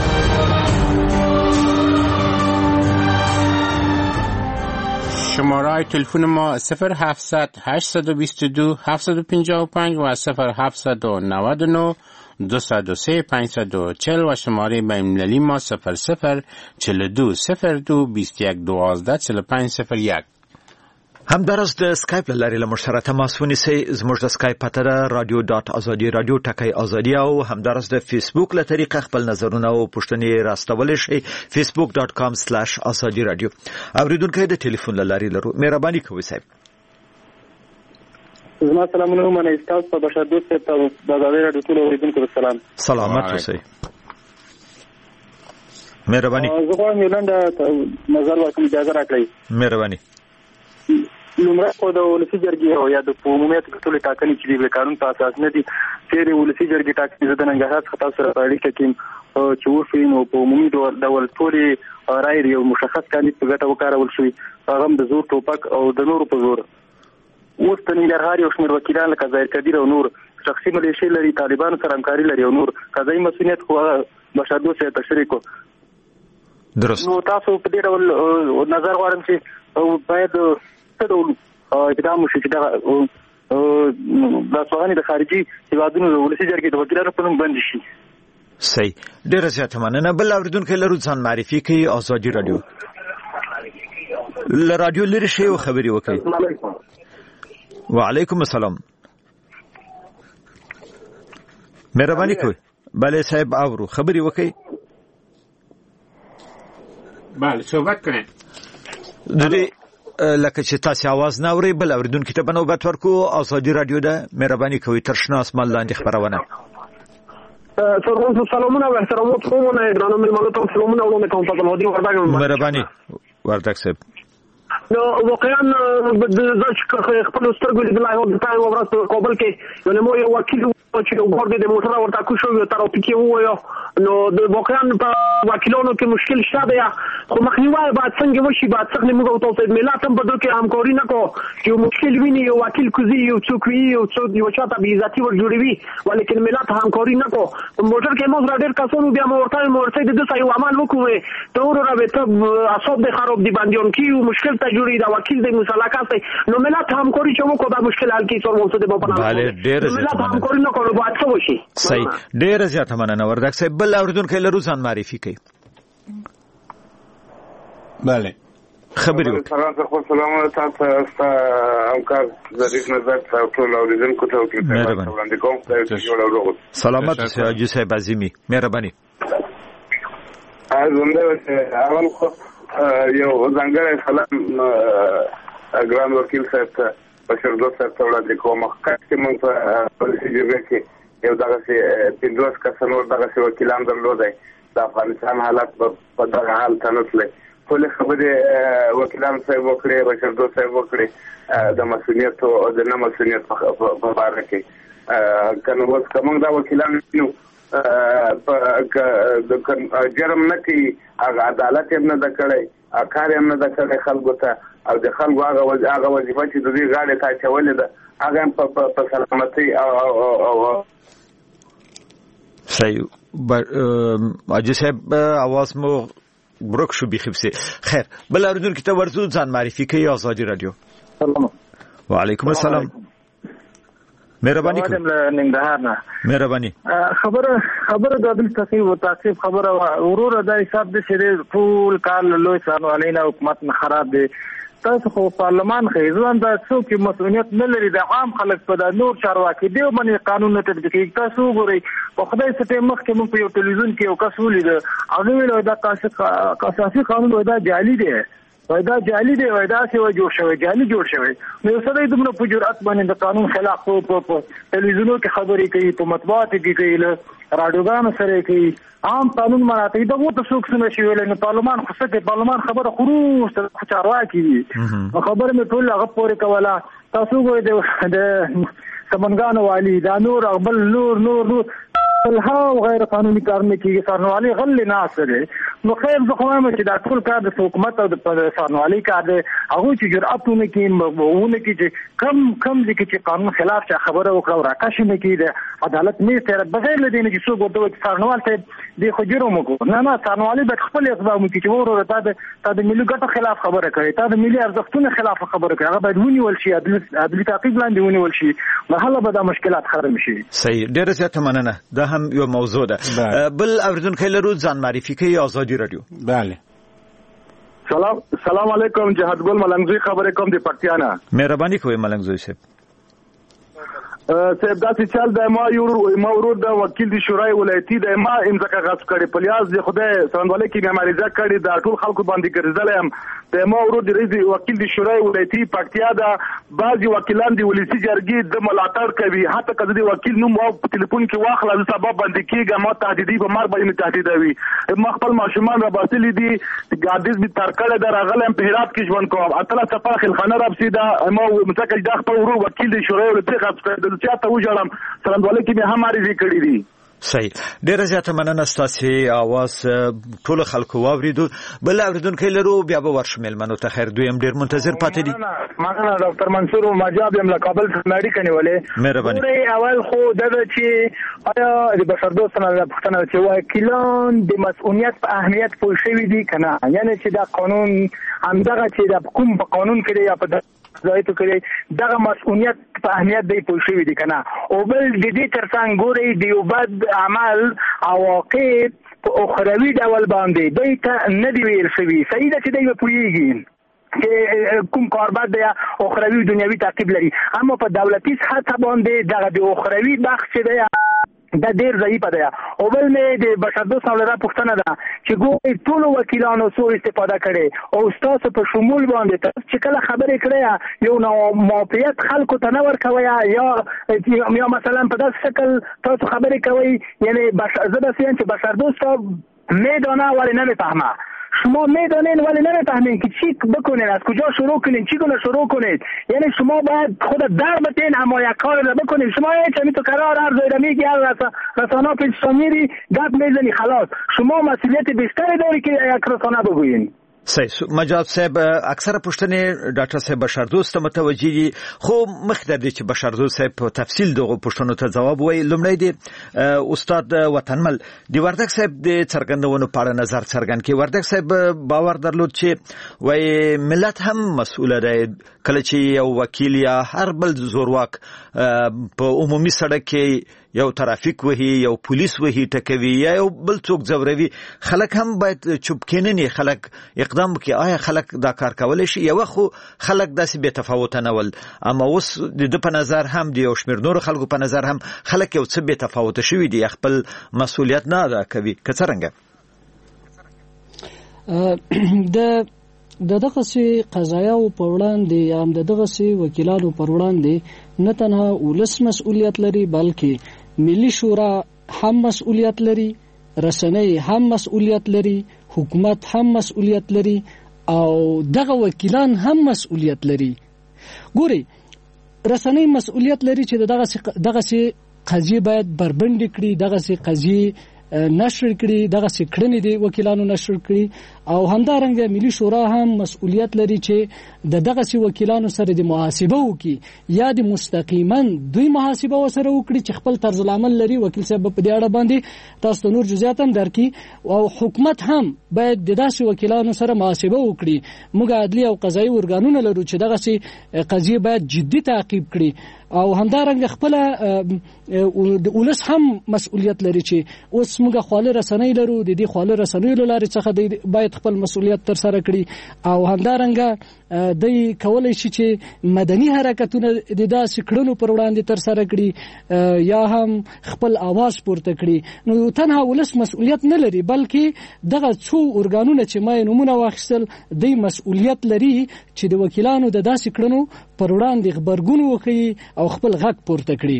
Speaker 4: شماره تلفن ما صفر هفتصد هشتصد و بیست و دو هفتصد و پنجاه و پنج و صفر هفتصد و نود و نه دوصد و سه پانصد و چهل و شماره بین‌المللی ما صفر صفر چهل و دو صفر دو بیست و یک دوازده چهل و پنج صفر یک.
Speaker 1: همدارس د اسکایپ لارې له موږ سره تماس ونیسئ. زموږ د اسکایپ پته ده رادیو ډاټ ازادي رادیو ټکی ازادي او همدارس د فیسبوک له طریقه خپل نظرونه او پوښتنې راستولی شئ فیسبوک ډاټ کام سلاش ازادي رادیو. اوریدونکي د ټلیفون له لارې لرو مهرباني کوئ صاحب.
Speaker 8: زما سلامونه منئ تاسو په بشر دوست ته د ازادي رادیو ټول اوریدونکو سلام.
Speaker 1: سلامت اوسئ. مهرباني.
Speaker 8: زه غواړم یو لنډه نظر ورکړم اجازه راکړئ.
Speaker 1: مهرباني.
Speaker 8: لومړی خو د ولسي جرګې او یا د عمومیت ټولې ټاکنې چې دي د قانون په اساس نه دي تېرې ولسي جرګې ټاکنې زه د ننګرهار څخه تاسو سره په اړیکه کې چې وښیي نو په عمومي ډول ټولې رایې یو مشخص کاندید په ګټه وکارول شوي هغه هم د زور ټوپک او د نورو په زور اوس د ننګرهار یو شمېر وکیلان لکه ظاهر کبیر او نور شخصي ملیشې لري، طالبانو سره همکاري لري او نور قضایي مسؤلیت خو هغه بشردوست صاحب تشریح کړو.
Speaker 1: درست.
Speaker 8: نو تاسو په دې ډول نظر غواړم چې باید څه ډول اقدام وشي چې دغه لاسوهنې د خارجي هېوادونو د ولسي جرګې د وکیلانو په نوم بندې شي.
Speaker 1: صحیح، ډېره زیاته مننه. بل اورېدونکی لرو، ځان معرفي کوي. ازادي راډیو له راډیو لرې شئ او خبرې وکړئ. وعلیکم السلام. مهرباني کوئ. بله صاحب اورو، خبرې وکړئ.
Speaker 4: بله صحبت کړئ.
Speaker 1: د دې لکه چې تاسو आवाज نه اورئ، بل اورېدونکي ته به نوبت ورکو. ازادي راډیو ده، مهرباني کوئ تر شنه اسمان لاندې خبرونه.
Speaker 9: سلامونه سلامونه و احترامات قومونه ګرانو مېلمانو ته سلامونه وړاندې کوم. فضل الدین وردګ.
Speaker 1: مهرباني وردګ صاحب.
Speaker 9: نو واقعا د ځکه خپل سترګې د لای او د تای ورځ په کابل کې یو نو یو وکیل چې ګورډ د موټر ورته کو شو یو ترافیکي وایو. نو د واقعا په وکیلانو کې مشکل شته دی، خو مخنیوي باید څنګه وشي؟ باید څنګه موږ او تاسو ملت هم په دې کې همکاري نکو چې یو مشکل ویني یو وکیل کوزي یو څوک وي یو څوک یو چاته بي عزتي ور جوړوي، ولیکن ملت همکاري نکو. موټر کې موږ را ډېر کسانو بیا مورته مورته د دې ځای عمل وکوي ته ور راوته اصحاب د خراب دي باندې کی مشکل ته جوړي دا وکیل د مسلکات نو ملت همکاري چې وکړو دا مشکل حل کی څور موږ ته په پناه.
Speaker 1: بله ډېر زیاته
Speaker 9: همکاري نکو باید څه وشي.
Speaker 1: صحیح، ډېر زیاته مننه وردګ صاحب. بل اورېدونکی لرو، ځان معرفي کوي.
Speaker 4: بله
Speaker 1: خبرې وکړئ.
Speaker 3: سلام خو سلامونه تاسو ته همکار ظریف نظر تاسو ټول اوریدونکو ته وړاندې کوم.
Speaker 1: سلامت اوسئ حاجي صاحب عظیمي، مهرباني.
Speaker 3: زنده اول خو یو ځانګړی سلام ګران وکیل صاحب ته بشردوست صاحب ته وړاندې کوم. مخکې موږ په پالیسي جرګه کې یو دغسې پنځوس کسه نور دغسې وکیلان درلودی. د افغانستان حالت په دغه حال ته نه تللی. ټولې خبرې وکیلان صاحب وکړې، بشردوست صاحب وکړې د مسؤلیت او د نه مسؤلیت په باره کې. که نو اوس که موږ دا وکیلان وینو جرم نه کوي، هغه عدالت یې نه ده کړی، کار یې نه ده کړی خلکو ته، او د خلکو هغه وظیفه چې د دوی غاړې ته اچولې ده هغه هم په سلامتۍ او
Speaker 1: صحیح. حاجي صاحب اواز مو ورک شو بیخي بسې. خیر، بل اورېدونکي ته ورځو، ځان معرفي کوي. ازادي راډیو.
Speaker 9: سلام.
Speaker 1: وعلیکم السلام. مهرباني کوئ.
Speaker 8: ننګرهار نه
Speaker 1: مهرباني.
Speaker 8: خبره خبره د عدل تقریب او تعقیب خبره ورور د حساب د شری ټول کال لوی څانو علینا حکومت نه خراب دي. تاسو خو پارلمان خېزوان د څوک مسؤلیت نه لري، د عام خلک په د نور چارواکي دی باندې قانون نه تطبیق. تاسو ګورئ په خدای ستې مخ کې موږ په یو ټلویزیون کې یو کس ولید او نو ویل دا اساسي قانون دا جعلي دی، دا جعلي دی، دا څه و جوړ شوی، جعلي جوړ شوی. نو سړی دومره په جرأت باندې د قانون خلاف په ټلویزیونو کې خبرې کوي، په مطبوعاتو کې کوي، له راډیوګانو سره کوي، عام قانون مراته دا وو ته څوک څنګه شي ویل. نو پارلمان خو څه کې پارلمان خبره خروج ته چارواکي دي، خبره مې ټول هغه پورې کوله. تاسو ګورئ د سمنګانو والی دا نور بل نور نور نور الها غیر قانوني کارونه کیږي، سرنوالي غل نه اسره. نو خیر زه خو وایم چې دا ټول کار د حکومت او د سرنوالي کار دی. هغه چې جرأتونه کوي مغونه کوي چې کم کم دي چې قانون خلاف چې خبره وکړه او راکښ نه کیږي، عدالت نه تر بغیر له دې نه چې څوک ورته سرنوال ته دی خو جرم وکړو. نه نه سرنوالي به خپل اقدام وکړي چې ورور ته د ملي ګټو خلاف خبره کوي، ته د ملي ارزښتونو خلاف خبره کوي، هغه باید ونیول شي، عدالت تعقیب لاندې ونیول شي، محله به دا مشکلات ختم شي.
Speaker 1: صحیح، ډېر زیاته مننه. دا هم یو موضوع ده. بل اورېدونکی لرو، ځان معرفي کوي. ازادي راډیو.
Speaker 4: بله
Speaker 10: سلام سلام علیکم. جهاد ګل ملنګزوی خبرې کوم د پکتیا نه.
Speaker 1: مهرباني کوئ ملنګزوی صاحب.
Speaker 10: صاحب داسې چل د ما یو ما ورور د وکیل د شورای ولایتي د ما امزکه غصب کړي پلیاز د خدای سرندولې کې معمارزه کړي د ټول خلکو باندې ګرځدل هم د ما ورور د رئیس وکیل د شورای ولایتي پکتیا د بعضي وکیلان د ولسی جرګې د ملاتړ کوي، حتی کله د وکیل نوم او ټلیفون کې واخلې د سبب باندې کېږي ما تهدیدي به مار باندې تهدیدوي. ما خپل ماشومان را باسلې دي ګاډیز به تر کړه د راغلم په هرات کې ژوند کوم اتله صفه خلخانه را بسیدا ما متکل د خپل ورور وکیل د شورای ولایتي غصب کړي چاته وژړم سرندولې کې به هم اړې کړې دي.
Speaker 1: صحیح. ډیره زیاته مننه ستاسو اواز ټول خلکو واوریدو. بل اوریدونکو لرو بیا به ورشمل منو ته خیر دویم ډیر منتظر پاتې دي.
Speaker 10: مننه ډاکټر منصور مجاب یم له کابل څخه اړیکه نیولې.
Speaker 1: مهرباني.
Speaker 10: اول خو دغه چې آیا د بشردوستانه د پښتنه چې وکیلان د مسؤلیت په اهمیت پوه شوي دي کنه، یعنی چې دا قانون همدغه چې د کوم په قانون کې یا په ځایته کې دغه مسؤلیت په اهمیت دی پوه شوي دي کنه. او بل د دې ترڅنګ ګوري د یو بد عمل عواقب په اخروي ډول باندې دوی ته نه دی ویل شوي. صحیح ده چې دوی پوهیږي چې کوم کار بد دی اخروي او دنیوي تعقیب لري، اما په دولتي سطح باندې دغه د اخروي بخش چې دی دا ډیر ضعیف دی. او بل مې د بشردوست نولره پوښتنه ده چې ګوري ټول وکیلانو سو استفاده کړي او تاسو په شمول باندې تاسو چې کله خبرې کړې یو نو موقعیت خلکو ته نه ورکوي یا یا مثلا په داسې شکل تاسو خبرې کوي، یعنی زه به سیم چې بشردوست میدانه ولی نمیفهمه شما میدانین ولی نمیفهمین که چی بکنین، از کجا شروع کنین، چی گونه شروع کنید. یعنی شما باید خود در بتین اما یک کار رو بکنید. شما هیچ همی تو قرار هر زایده میگی هر رسانه پیش میری گپ میزنی خلاص. شما مسئولیت بیشتری داری که یک رسانه بگوین.
Speaker 1: صحیح. مجاب صاحب اکثره پوښتنې ډاکټر صاحب بشردوست متوجي دي، خو مخکې د چې بشردوست صاحب په تفصیل دغه پوښتنو ته ځواب وایي. لومړی دی استاد وطنمل دی وردک صاحب د څرګندونو په اړه نظر څرګند کړي. وردک صاحب باور درلود چې وایي ملت هم مسؤل دی کله چې یو وکیل یا هر بل زورواک په عمومي سړک کې یو ترافیک وهي، یو پولیس وهي ټکوي یا یو بل څوک ځوروي، خلک هم باید چوپ کینني، خلک اقدام وکړي. آیا خلک دا کار کولی شي؟ یو خو خلک داسې بې تفاوته نه ول، اما اوس د ده په نظر هم د یو شمېر نورو خلکو په نظر هم خلک یو څه بې تفاوته شوي دي، خپل مسؤلیت نه ادا کوي. که څرنګه
Speaker 6: د د دغسې قضایاو په وړاندې یا هم د دغسې وکیلانو پر وړاندې نه تنها ولس مسؤلیت لري بلکې ملي شورا هم مسؤلیت لري، رسنۍ هم مسؤلیت لري، حکومت هم مسؤلیت لري او دغه وکیلان هم مسؤلیت لري. ګوري رسنۍ مسؤلیت لري چې دغه دغسې قضیې باید بربنډې کړي، دغسې قضیې نشر کړي، دغسې کړنې دي وکیلانو نشر کړي. او همدارنګه ملي شورا هم مسؤلیت لري چې د دغسې وکیلانو سره د محاسبه وکړي یا د مستقیما دوی محاسبه ورسره وکړي چې خپل طرز العمل لري. وکیل صاحب په دې اړه باندې تاسو ته نور جزئیات هم درکړي. او حکومت هم باید د داسې وکیلانو سره محاسبه وکړي. موږ عدلي او قضایي ارګانونه لرو چې دغسې قضیې باید جدي تعقیب کړي. او همدارنګه خپله د ولس هم مسؤلیت لري چې اوس موږ خواله رسنۍ لرو، د دې خواله رسنیو له لارې څخه باید خپل مسؤلیت ترسره کړي. او همدارنګه دوی کولی شي چې مدني حرکتونه د داسې کړنو پر وړاندې ترسره کړي یا هم خپل اواز پورته کړي. نو تنها ولس مسؤلیت نه لري بلکې دغه څو ارګانونه چې ما یې نومونه واخیستل دوی مسؤلیت لري چې د وکیلانو د داسې کړنو پر وړاندې غبرګون وښیي او خپل غږ پورته کړي.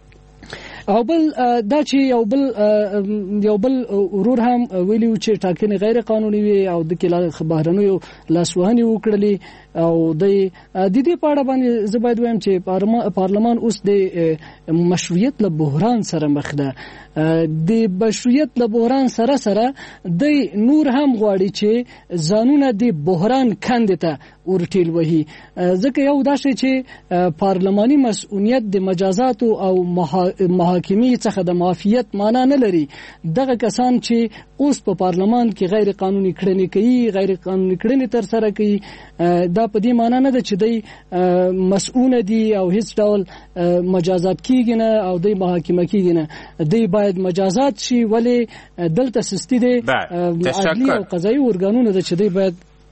Speaker 6: او بل دا چې یو بل یو بل ورور هم ویلي چې ټاکنې غیر قانوني وي او د کې بهرنیو لاسوهنې وکړلې. او د دې په اړه باندې زه باید وایم چې پارلمان اوس د مشروعیت له بحران سره مخ ده. د مشروعیت له بحران سره سره د نور هم غواړي چې ځانونه د بحران کندې ته ورټیل وهي. ځکه یو دا شی چې پارلماني مسؤلیت د مجازاتو او محاکمې څخه د معافیت معنا نه لري. دغه کسان چې اوس په پارلمان کې غیر قانوني کړنې کوي، غیر قانوني کړنې ترسره کوي، دا په دې معنا نه ده چې دوی مسؤل دي او هیڅ ډول مجازات کیږي نه او دوی محاکمه کیږي نه. دوی باید مجازات شي، ولی دلته سستی دي عدلی او قضایي ارګانونه ده چې دوی باید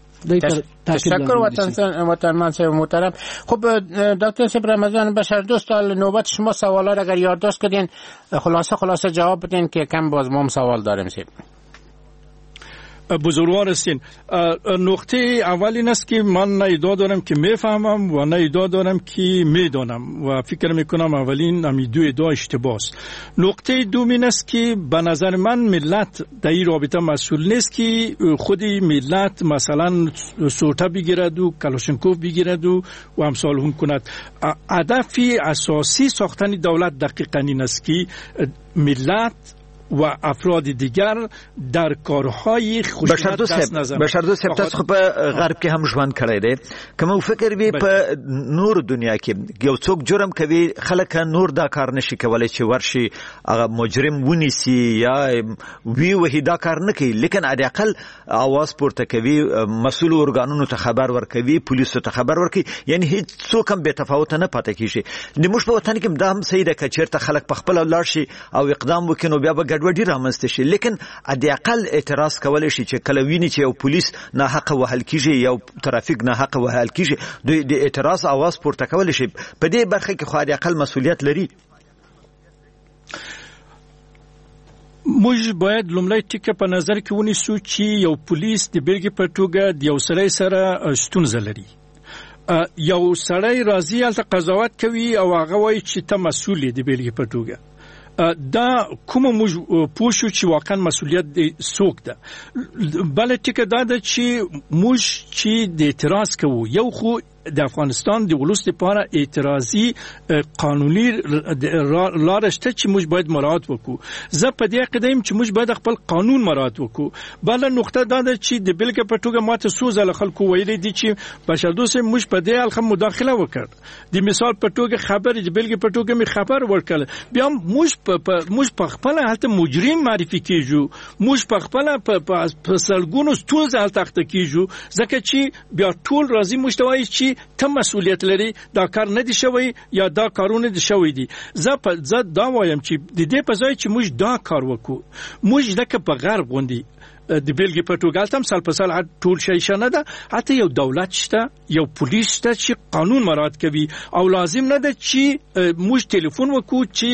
Speaker 4: تشکر وطن وطنمند صاحب محترم. خب دکتر صاحب رمضان بشردوست نوبت شما سوالا را اگر یادداشت کردین خلاصه خلاصه جواب بدین که کم باز ما هم سوال داریم. صاحب
Speaker 5: بزرگوار هستین. نقطه اول این است که من نه ادعا دارم که میفهمم و نه ادعا دارم که میدانم و فکر میکنم اولین همی دو ادعا اشتباه است. نقطه دوم این است که به نظر من ملت در این رابطه مسئول نیست که خود ملت مثلا سوتا بگیرد و کلاشنکوف بگیرد و و امثال هم کند. هدف اساسی ساختن دولت دقیقاً این است که ملت و افراد دیگر در کارهای خشونت دست نزنند.
Speaker 1: بشر دو سب تاسو په غرب کې هم ژوند کړی دی. کوم فکر وی په نور دنیا کې یو څوک جرم کوي خلک نور دا کار نشي کولای چې ورشي هغه مجرم ونیسي یا وی وهی دا کار نه کوي، لیکن علي اقل आवाज پورته کوي، مسؤل ارګانونو ته خبر ورکوي، پولیسو ته خبر ورکوي، یعنی هیڅ څوک هم به تفاوت نه پاتې کیږي. نموږ په وطن کې دا هم صحیح ده چې چیرته خلک په خپل لاړ شي او اقدام وکړي نو بیا به ګډوډي رامنځته شي، لیکن علي اقل اعتراض کولای شي چې کله ویني چې یو پولیس نه حق وهل کیږي، یو ترافیک نه حق وهل کیږي، دوی د اعتراض आवाज پورته کولای شي. په دې برخه کې خو علي اقل مسؤلیت لري.
Speaker 5: موږ باید لومړی ټکي په نظر کې ونیسو چې یو پولیس د بیلګې په توګه د یو سړی سره ستونزه لري. یو سړی راځي هلته قضاوت کوي او هغه وایي چې ته مسؤل یې د بیلګې په توګه. دا کومه موږ پوښو چې واقعا مسؤلیت دی څوک ده. بل ټکي دا ده چې موږ چې د اعتراض کوو، یو خو د افغانستان د ولس لپاره اعتراضي قانوني لار شته چې موږ باید مراعات وکړو. زه په دې عقیده یم چې موږ باید خپل قانون مراعات وکړو. بل نقطه دا ده چې د بیلګې په توګه ماته څو ځله خلکو ویلي دي چې بشردوست موږ په دې حلقه مداخله وکړ. د مثال په توګه خبرې د بیلګې په توګه می خبر ورکړل، بیا موږ په موږ په خپل هلته مجرم معرفي کیږو، موږ په خپل په سلګونو ستونزې هلته اخته کیږو، ځکه چې بیا ټول راځي موږ ته وایي چې ته مسؤلیت لري، دا کار نه دی شوی یا دا کارونه دي شوی دي. زه په زه دا وایم چې د دې په ځای چې موږ دا کار وکړو، موږ دغه په غرب غوندي د بیلګې په توګه تم سال په سال ټول شي شنه ده، حتی یو دولت شته، یو پولیس شته چې قانون مراعات کوي، او لازم نه ده چې موږ ټلیفون وکړو چې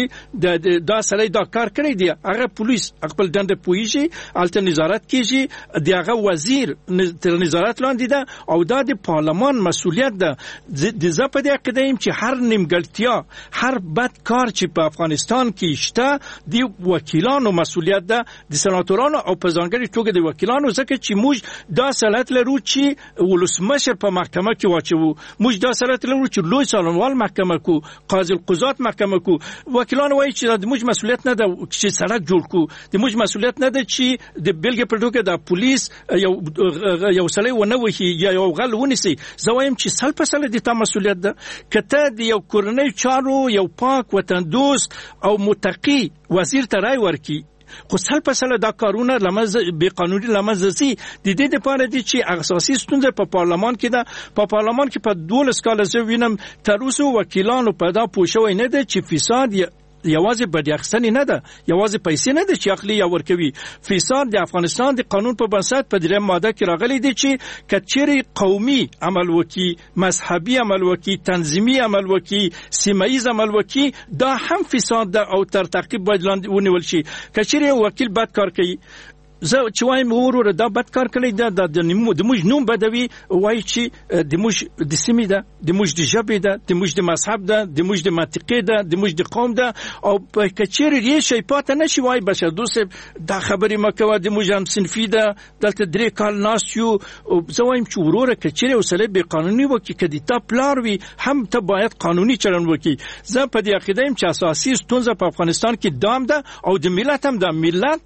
Speaker 5: دا سړی دا کار کړی دی، هغه پولیس خپل دنده پوهیږي، الته نظارت کیږي، دی هغه وزیر تر نظارت لاندې ده او دا د پارلمان مسؤلیت ده. د زه په دې عقیده یم چې هر نیمګړتیا، هر بد کار چې په افغانستان کې شته د وکیلانو مسؤلیت ده، د سناتورانو او په ځانګړي د وکیلانو، ځکه چې موږ دا صلاحیت لرو چې ولسمشر په محکمه کې واچوو، موږ دا صلاحیت لرو چې لوی څارنوال محکمه کو، قاضي القضات محکمه کو. وکیلانو وایي چې د موږ مسؤلیت نه ده چې سړک جوړ کو، د موږ مسؤلیت نه ده چې د بیلګې په توګه د پولیس یو یو سړی ونه وهي یا یو غل ونیسي. زه وایم چې سل په سل د تا مسؤلیت ده. که ته د یو کورنۍ چارو یو پاک وطن دوست او متقي وزیر ته رای ورکړي، خو سل په سل دا کارونه لمز به قانوني لمز سي د دې لپاره دي چې اساسي ستونزه په پارلمان کې ده. په پارلمان کې په دولس کال زه وینم تر اوسه وکیلانو په دا پوښوي نه ده چې فساد یوازې بدی اخستنی نه ده، یوازې پیسې نه ده چې اخلي یا ورکوي. فساد د افغانستان د قانون په بنسټ په دریم ماده کې راغلي دي چې کچېری قومي عمل وکي، مذهبي عمل وکي، تنظیمي عمل وکي، سیمایي عمل وکي، دا هم فساد ده او تر تعقیب باید لاندې ونیول شي. کچېری وکیل بد کار کوي، زه چې وایم ورور دا بد کار کړی دا د نمو د موږ نوم بدوي، وایي چې د موږ د سیمې ده، د موږ د ژبې ده، د موږ د مذهب ده، د موږ د منطقې ده، د موږ د قوم ده، او په کچېری یې شي پاته نشي وایي بشردوست دا خبرې مکوه، د موږ هم صنفي ده، دلته درې کال ناست یو. زه وایم چې وروره کچېری وسله به قانوني وکړي، که د تا پلار وي هم ته باید قانوني چلند وکړي. زه په دې عقیده یم چې اساسي ستونزه په افغانستان کې دام ده او د ملت هم ده. ملت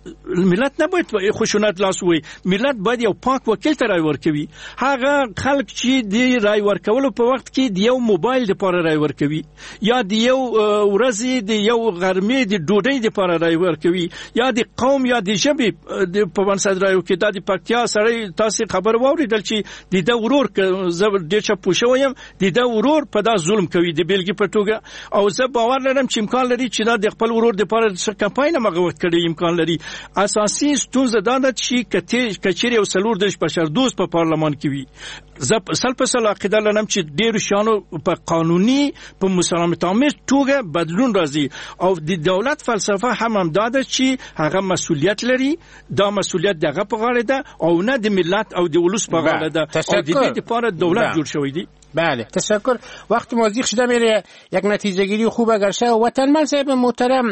Speaker 5: ملت نه باید خشونت لاس وي، ملت باید یو پاک وکیل ته رای ورکوي. هغه خلک چې د رای ورکولو په وخت کې د یو موبایل لپاره رای ورکوي، یا د یو ورځې د یو غرمې د ډوډۍ لپاره رای ورکوي، یا د قوم یا د ژبې په بنسټ رای ورکوي. دا د پکتیا سړی تاسو خبر واوریدل چې د دا ورور زه ډېر څه پوښوم، د دا ورور په دا ظلم کوي د بیلګې په توګه، او زه باور لرم چې امکان لري چې دا د خپل ورور لپاره څه کمپاین مغوت کړي امکان لري. اساسي ستونزه دا ده چې کچېرې او سلور دش بشر دوست په پارلمان کې وي زه سل په سل عقیده لرم چې ډېرو شیانو په قانوني په مسالمت آمیز توګه بدلون راځي او د دولت فلسفه هم همدا ده چې هغه مسؤلیت لري دا مسؤلیت دغه په غاړه ده او نه د ملت او د ولس په غاړه ده او د دې لپاره دولت جوړ شوی دی.
Speaker 4: بله تشکر. وقت موضوع شده میره یک نتیجه گیری خوب اگر شه وطنمند صاحب محترم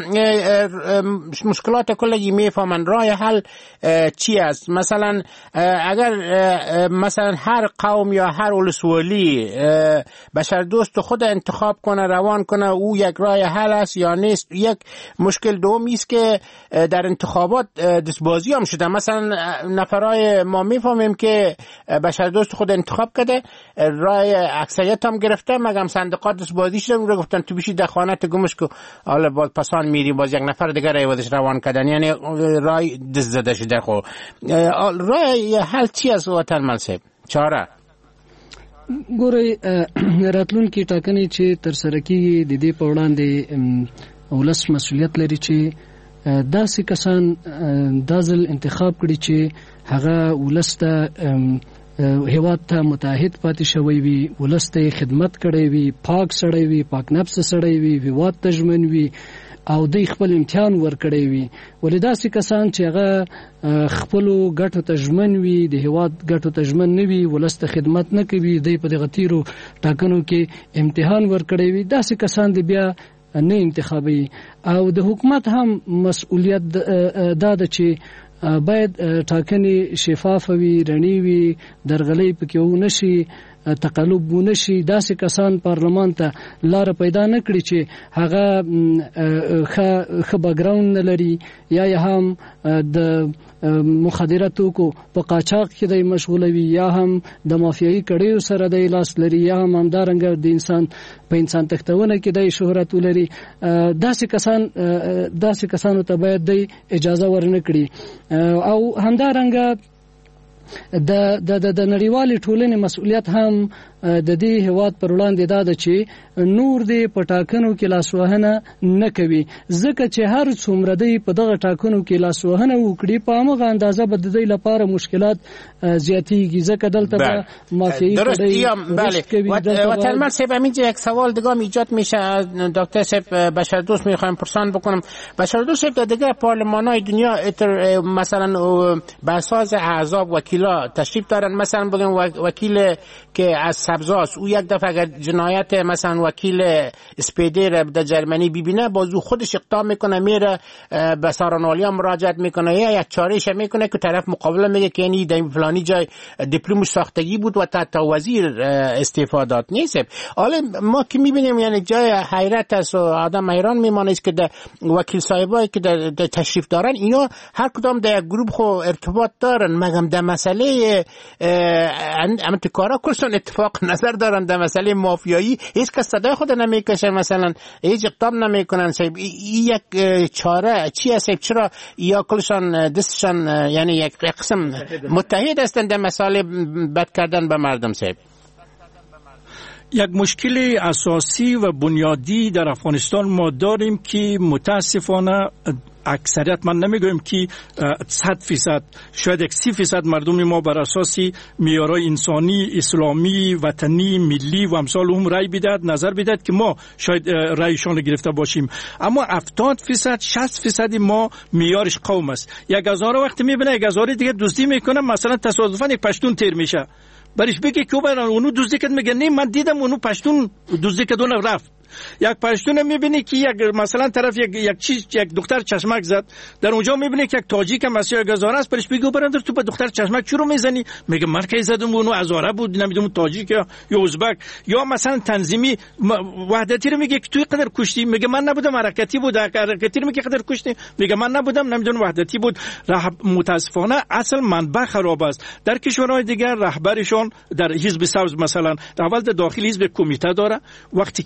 Speaker 4: مشکلات کلی میفهمن راه حل چی است؟ مثلا اگر مثلا هر قوم یا هر ولسوالی بشر دوست خود انتخاب کنه روان کنه او یک راه حل است یا نیست؟ یک مشکل دومی است که در انتخابات دستبازی هم شده. مثلا نفرای ما میفهمیم که بشر دوست خود انتخاب کرده راه اکثریت هم گرفته مگم صندوقات دستبازی شده رو گفتن تو بیشی در خانه تو گمش که حالا باز پسان میری باز یک نفر دیگر ایوادش روان کردن یعنی رای دست زده شده. خو رای حل چی است وطنمند صاحب؟ چاره
Speaker 6: ګورئ راتلونکي ټاکنې چې ترسره کیږي د دې په وړاندې ولس مسؤلیت لري چې داسې کسان دا ځل انتخاب کړي چې هغه ولس ته هیواد ته متحد پاتې شوی وي ولس ته خدمت کړی وي پاک سړی وي پاک نفس سړی وي هیواد ته ژمن وي او د خپل امتحان ورکړی وي. ولې داسې کسان چې هغه خپلو ګټو ته ژمن وي د هیواد ګټو ته ژمن نه وي ولس ته خدمت نه کوي دوی په دغه تیرو ټاکنو کې امتحان ورکړی وي داسې کسان د بیا نه انتخابي او د حکومت هم مسؤلیت دا ده چې باید ټاکنې شفاف وي رڼې وي درغلۍ پکې ونه شي تقلب ونه شي داسې کسان پارلمان ته لار پیدا نه کړي چې هغه ښه بیکګراوند نه لري یا هم د مخدره توکو په قاچاق کې د مشغوله وي یا هم د مافیایي کړیو سره د لاس لري یا هم همدارنګه د انسان په انسان تختونه کې د شهرت ولري داسې کسان داسې کسانو ته باید د اجازه ورنه کړي او همدارنګه د د د نړیوالې ټولنې مسؤلیت هم د دې هیواد پر وړاندې دا ده چې نور دې په ټاکنو کې لاسوهنه نه کوي ځکه چې هر څومره دی په دغه ټاکنو کې لاسوهنه وکړي په همغه اندازه به د دې لپاره مشکلات زیاتیږي ځکه دلته به مافیایی
Speaker 4: بله. وطنمند صاحب همینجا یک سوال دیگه ایجاد میشه دکتر صاحب بشردوست میخوایم پرسان بکنم. بشردوست صاحب در دیگه پارلمان‌های دنیا مثلا به اساس احزاب وکیلا تشریف دارن مثلا بگیم وکیل که از سبزاست او یک دفعه اگر جنایت مثلا وکیل اسپیدر در جرمنی ببینه بازو خودش اقدام میکنه میره به سارانوالیا مراجعت میکنه یا یک چارهش میکنه که طرف مقابله میگه که یعنی در فلانی جای دیپلمش ساختگی بود و تا تا وزیر استعفا داد نیست. حالا ما که میبینیم یعنی جای حیرت است و آدم حیران میمانه است که در وکیل صاحبایی که در, در تشریف دارن اینا هر کدام در یک گروه خو ارتباط دارن مگم در مسئله امتکارا کلشون اتفاق نظر دارن در مسئله مافیایی هیچ کس صدای خود نمیکشه مثلا هیچ اقدام نمیکنن. صاحب این یک چاره چی است؟ چرا یا کلشان دستشان یعنی یک قسم متحد هستند در مسئله بد کردن به مردم؟ صاحب
Speaker 5: یک مشکل اساسی و بنیادی در افغانستان ما داریم که متاسفانه اکثریت من نمیگویم که صد فیصد شاید یک سی فیصد مردم ما بر اساس معیارهای انسانی اسلامی وطنی ملی و امثال هم رای بدهد نظر بدهد که ما شاید رایشان گرفته باشیم اما هفتاد فیصد شصت فیصد ما معیارش قوم است. یک هزار وقت میبینه یک هزار دیگه دزدی میکنه مثلا تصادفا یک پشتون تیر میشه برش بگه که برن اونو دزدی کرد میگه نه من دیدم اونو پشتون دزدی کرد اون رفت. یک پشتون میبینی که یک مثلا طرف یک یک چیز یک دختر چشمک زد در اونجا میبینی که یک تاجیک هم مسیح گزاره است برش بگو برادر تو به دختر چشمک چرا میزنی میگه من کی زدم اونو هزاره بود نمیدونم تاجیک یا ازبک یا مثلا تنظیمی وحدتی رو میگه که توی قدر کشتی میگه من نبودم حرکتی بود حرکتی رو میگه قدر کشتی میگه من نبودم نمیدونم وحدتی بود. متاسفانه اصل منبع خراب است. در کشورهای دیگر رهبرشون در حزب سبز مثلا اول در داخل حزب کمیته داره وقتی که یک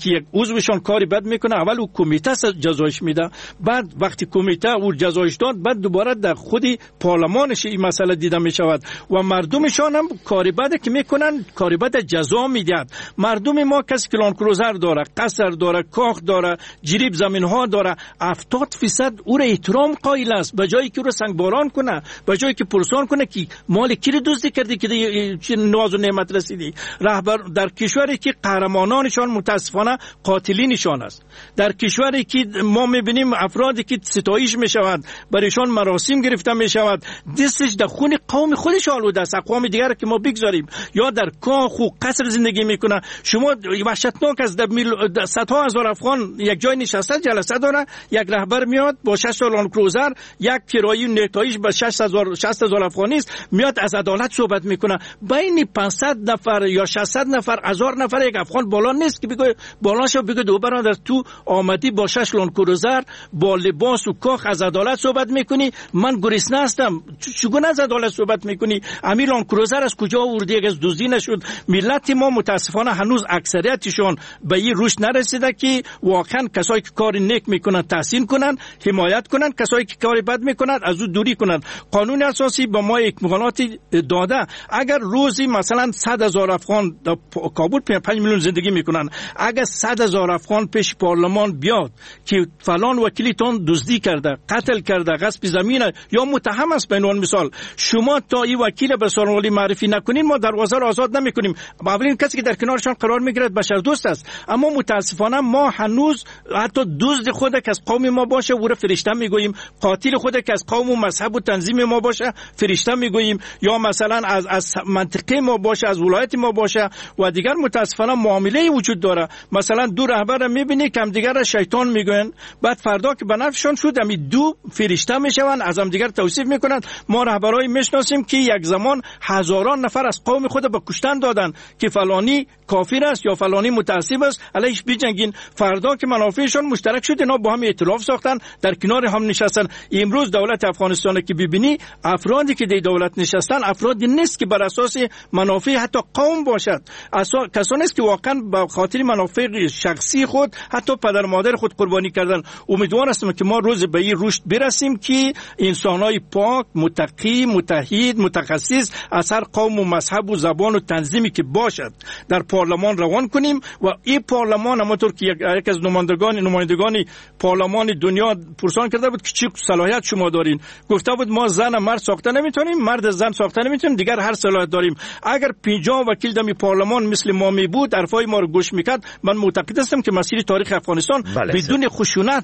Speaker 5: عضوشان کاری بد میکنه اول او کمیته جزایش میده، بعد وقتی کمیته او جزایش داد بعد دوباره در خود پارلمانش این مسئله دیده میشود و مردمشان هم کاری بد که میکنن کاری بد جزا میدن. مردم ما کسی که لانکروزر داره، قصر داره، کاخ داره، جریب زمین ها داره، هفتاد درصد او را احترام قائل است، به جایی که او را سنگباران کنه، به جایی که پرسان کنه که مال کی را دزدی کردی که ناز و نعمت رسیدی. رهبر در کشوری که قهرمانانشان متاسفانه قاتلینشان است، در کشوری که ما میبینیم افرادی که ستایش میشوند برایشان مراسم گرفته میشود، دستش در خون قوم خودش آلوده است، اقوام دیگر که ما بگذاریم، یا در کاخ و قصر زندگی میکنه. شما وحشتناک از صدها هزار افغان یک جای نشسته جلسه داره، یک رهبر میاد با شش تا لانکروزر، یک کرایه نتایج به شصت هزار شصت هزار افغانی است، میاد از عدالت صحبت میکنه. بین پانصد نفر یا ششصد نفر هزار نفر یک افغان بالا نیست که بگه بالاشو بگه دو برادر تو آمدی با شش لانکروزر با لباس و کاخ از عدالت صحبت میکنی، من گریسنه هستم. چگونه از عدالت صحبت میکنی؟ امیر لانکروزر از کجا آوردی؟ از دزدی نشد. ملت ما متاسفانه هنوز اکثریتشون به این رشد نرسیده که واقعا کسایی که کار نیک میکنن تحسین کنن، حمایت کنن، کسایی که کار بد میکنن از او دوری کنن. قانون اساسی به ما امکاناتی داده. اگر روزی مثلا صد هزار افغان در کابل پنج میلیون زندگی میکنن، اگر صد هزار افغان پیش پارلمان بیاد که فلان وکیلیتون دزدی کرده، قتل کرده، غصب زمینه یا متهم است، به عنوان مثال شما تا این وکیل به سالمالی معرفی نکنین ما دروازه را آزاد نمیکنیم. اولین کسی که در کنارشان قرار میگیرد بشر دوست است. اما متاسفانه ما هنوز حتی دزد خود که از قوم ما باشه او را فرشته میگوییم، قاتل خود که از قوم و مذهب و تنظیم ما باشه فرشته میگوییم، یا مثلا از از منطقه ما باشه، از ولایت ما باشه. و دیگر متاسفانه معامله وجود داره. مثلا دو رهبر را میبینی که هم دیگر را شیطان میگوین، بعد فردا که به نفعشون شد امی دو فرشته میشون، از هم دیگر توصیف میکنن. ما رهبرای میشناسیم که یک زمان هزاران نفر از قوم خود به کشتن دادن که فلانی کافر است یا فلانی متعصب است، علیش بجنگین. فردا که منافعشون مشترک شد اینا با هم ائتلاف ساختن، در کنار هم نشستن. امروز دولت افغانستان که ببینی افرادی که در دولت نشستن افرادی نیست که بر اساس منافع حتی قوم باشد، کسانی است که واقعا به خاطر منافع شخصی خود حتی پدر مادر خود قربانی کردن. امیدوار هستم که ما روز به این رشد برسیم که انسانای پاک، متقی، متحد، متخصص از هر قوم و مذهب و زبان و تنظیمی که باشد در پارلمان روان کنیم. و این پارلمان همونطور که یک از نمایندگان نمایندگان پارلمان دنیا پرسان کرده بود که چه صلاحیت شما دارین، گفته بود ما زن مرد ساخته نمیتونیم، مرد زن ساخته نمیتونیم، دیگر هر صلاحیت داریم. اگر پنجاه وکیل در پارلمان مثل ما می بود حرفای ما رو گوش میکرد، من معتقد هستم که مسیر تاریخ افغانستان بدون خشونت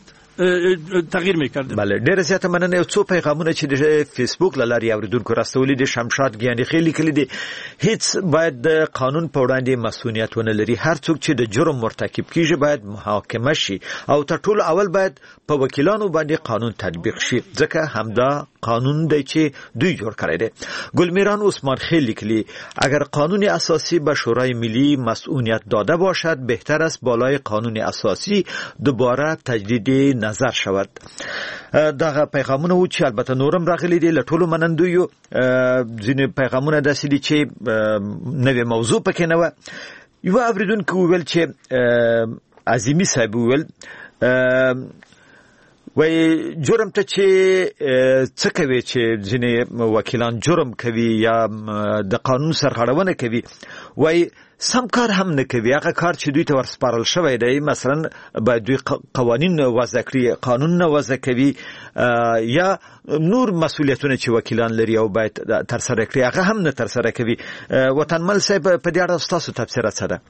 Speaker 5: تغییر میکرد.
Speaker 1: بله، ډیر زیاته مننه. یو څو پیغامونه چې د فیسبوک له لارې اوریدونکو راستولي دي. شمشاد ګیاني خېلی کلی دي هیڅ باید د قانون په وړاندې مسؤلیت ونه لري. هر څوک چې د جرم مرتکب کیږي باید محاکمه شي او تر ټولو اول باید په وکیلانو باندې قانون تطبیق شي، ځکه همدا قانون دی چې دوی جوړ کړی دی. گلمیران عثمان خیلی کلی اگر قانون اساسی به شورای ملی مسئولیت داده باشد بهتر است بالای قانون اساسی دوباره تجدید نظر شود. دغه پیغامونه و چې البته نورم راغلي دي. له ټولو منندویو ځینې پیغامونه داسې دي چې نوې موضوع پکې نه وه. یو اوریدونکي وویل چې عظیمي صاحب وویل وای جرم ته چې څه کوي چې ځینې وکیلان جرم کوي یا د قانون سرغړونه کوي، وای سم کار هم نه کوي. هغه کار چې دوی ته ورسپارل شوی دی، مثلا باید دوی قوانین وضع کړي، قانون نه وضع کوي یا نور مسئولیتونه چې وکیلان لري او باید ترسره کړي هغه هم نه ترسره کوي. وطنمل صاحب په دې اړه ستاسو تبصره څه ده؟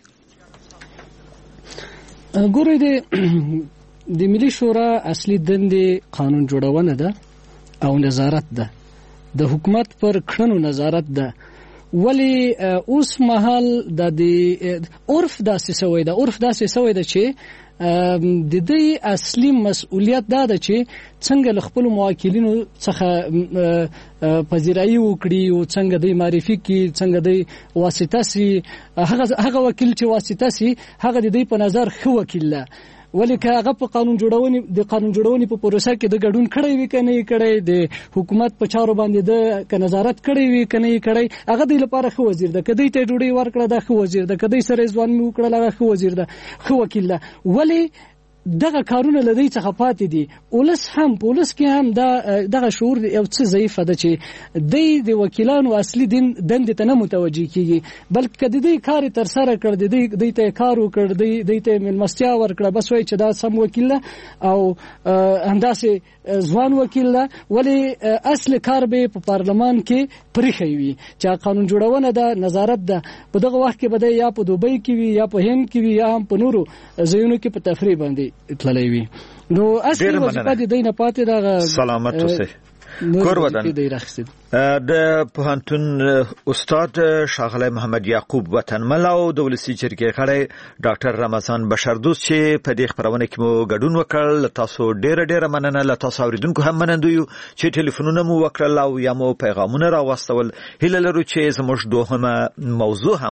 Speaker 6: ګورئ د د ملي شورا اصلي دندې قانون جوړونه ده او نظارت ده، د حکومت پر کړنو نظارت ده. ولی اوس مهال د عرف داسې سوی ده عرف داسې سوی ده چې د دې اصلي مسؤلیت دا ده چې څنګه له خپل موکلینو څخه پذیرایی وکړي او څنګه د معرفي کې څنګه د واسطه سي هغه هغه وکیل چې واسطه سي هغه د دې په نظر خو وکیل ولې که هغه په قانون جوړونې د قانون جوړونې په پروسه کې د ګډون کړی وي کنه یې کړی د حکومت په چارو باندې د ک نظارت کړی وي کنه یې کړی هغه د لپاره خو وزیر ده کدی ته ډوډۍ ورکړه د خو وزیر ده کدی سره ځوان مې وکړه هغه خو وزیر ده خو وکیل ده ولې دغه کارونه لدی څخه پاتې دي ولس هم پولیس کې هم دا دغه شعور یو څه ضعیف ده چې د د وکیلانو اصلي دین دند ته نه متوجي کیږي بلکې کدی د کار تر سره کړ د د ته کار وکړ د د ته ملمستیا ورکړه بس وای چې دا سم وکیل او همداسې ځوان وکیل ولی اصل کار به په پارلمان کې پرخی وي چې قانون جوړونه ده نظارت ده په دغه وخت کې بده یا په دوبۍ کې وي یا په هند کې وي یا هم په نورو ځایونو کې په تفریح باندې اطلاع وي نو اصلي وظیفه د دینه پاتې ده
Speaker 1: سلامت اوسه کور ودان د پوهنتون استاد شاغلی محمد یعقوب وطنمل او د ولسی جرګې غړی ډاکټر رمضان بشردوست چې په دې خبرونه کې مو ګډون وکړ تاسو ډیره ډیره مننه له تاسو اوریدونکو هم منندو چې ټلیفونونه مو وکړل او یا مو پیغامونه راوستل هیله لرو چې زموږ دوهمه موضوع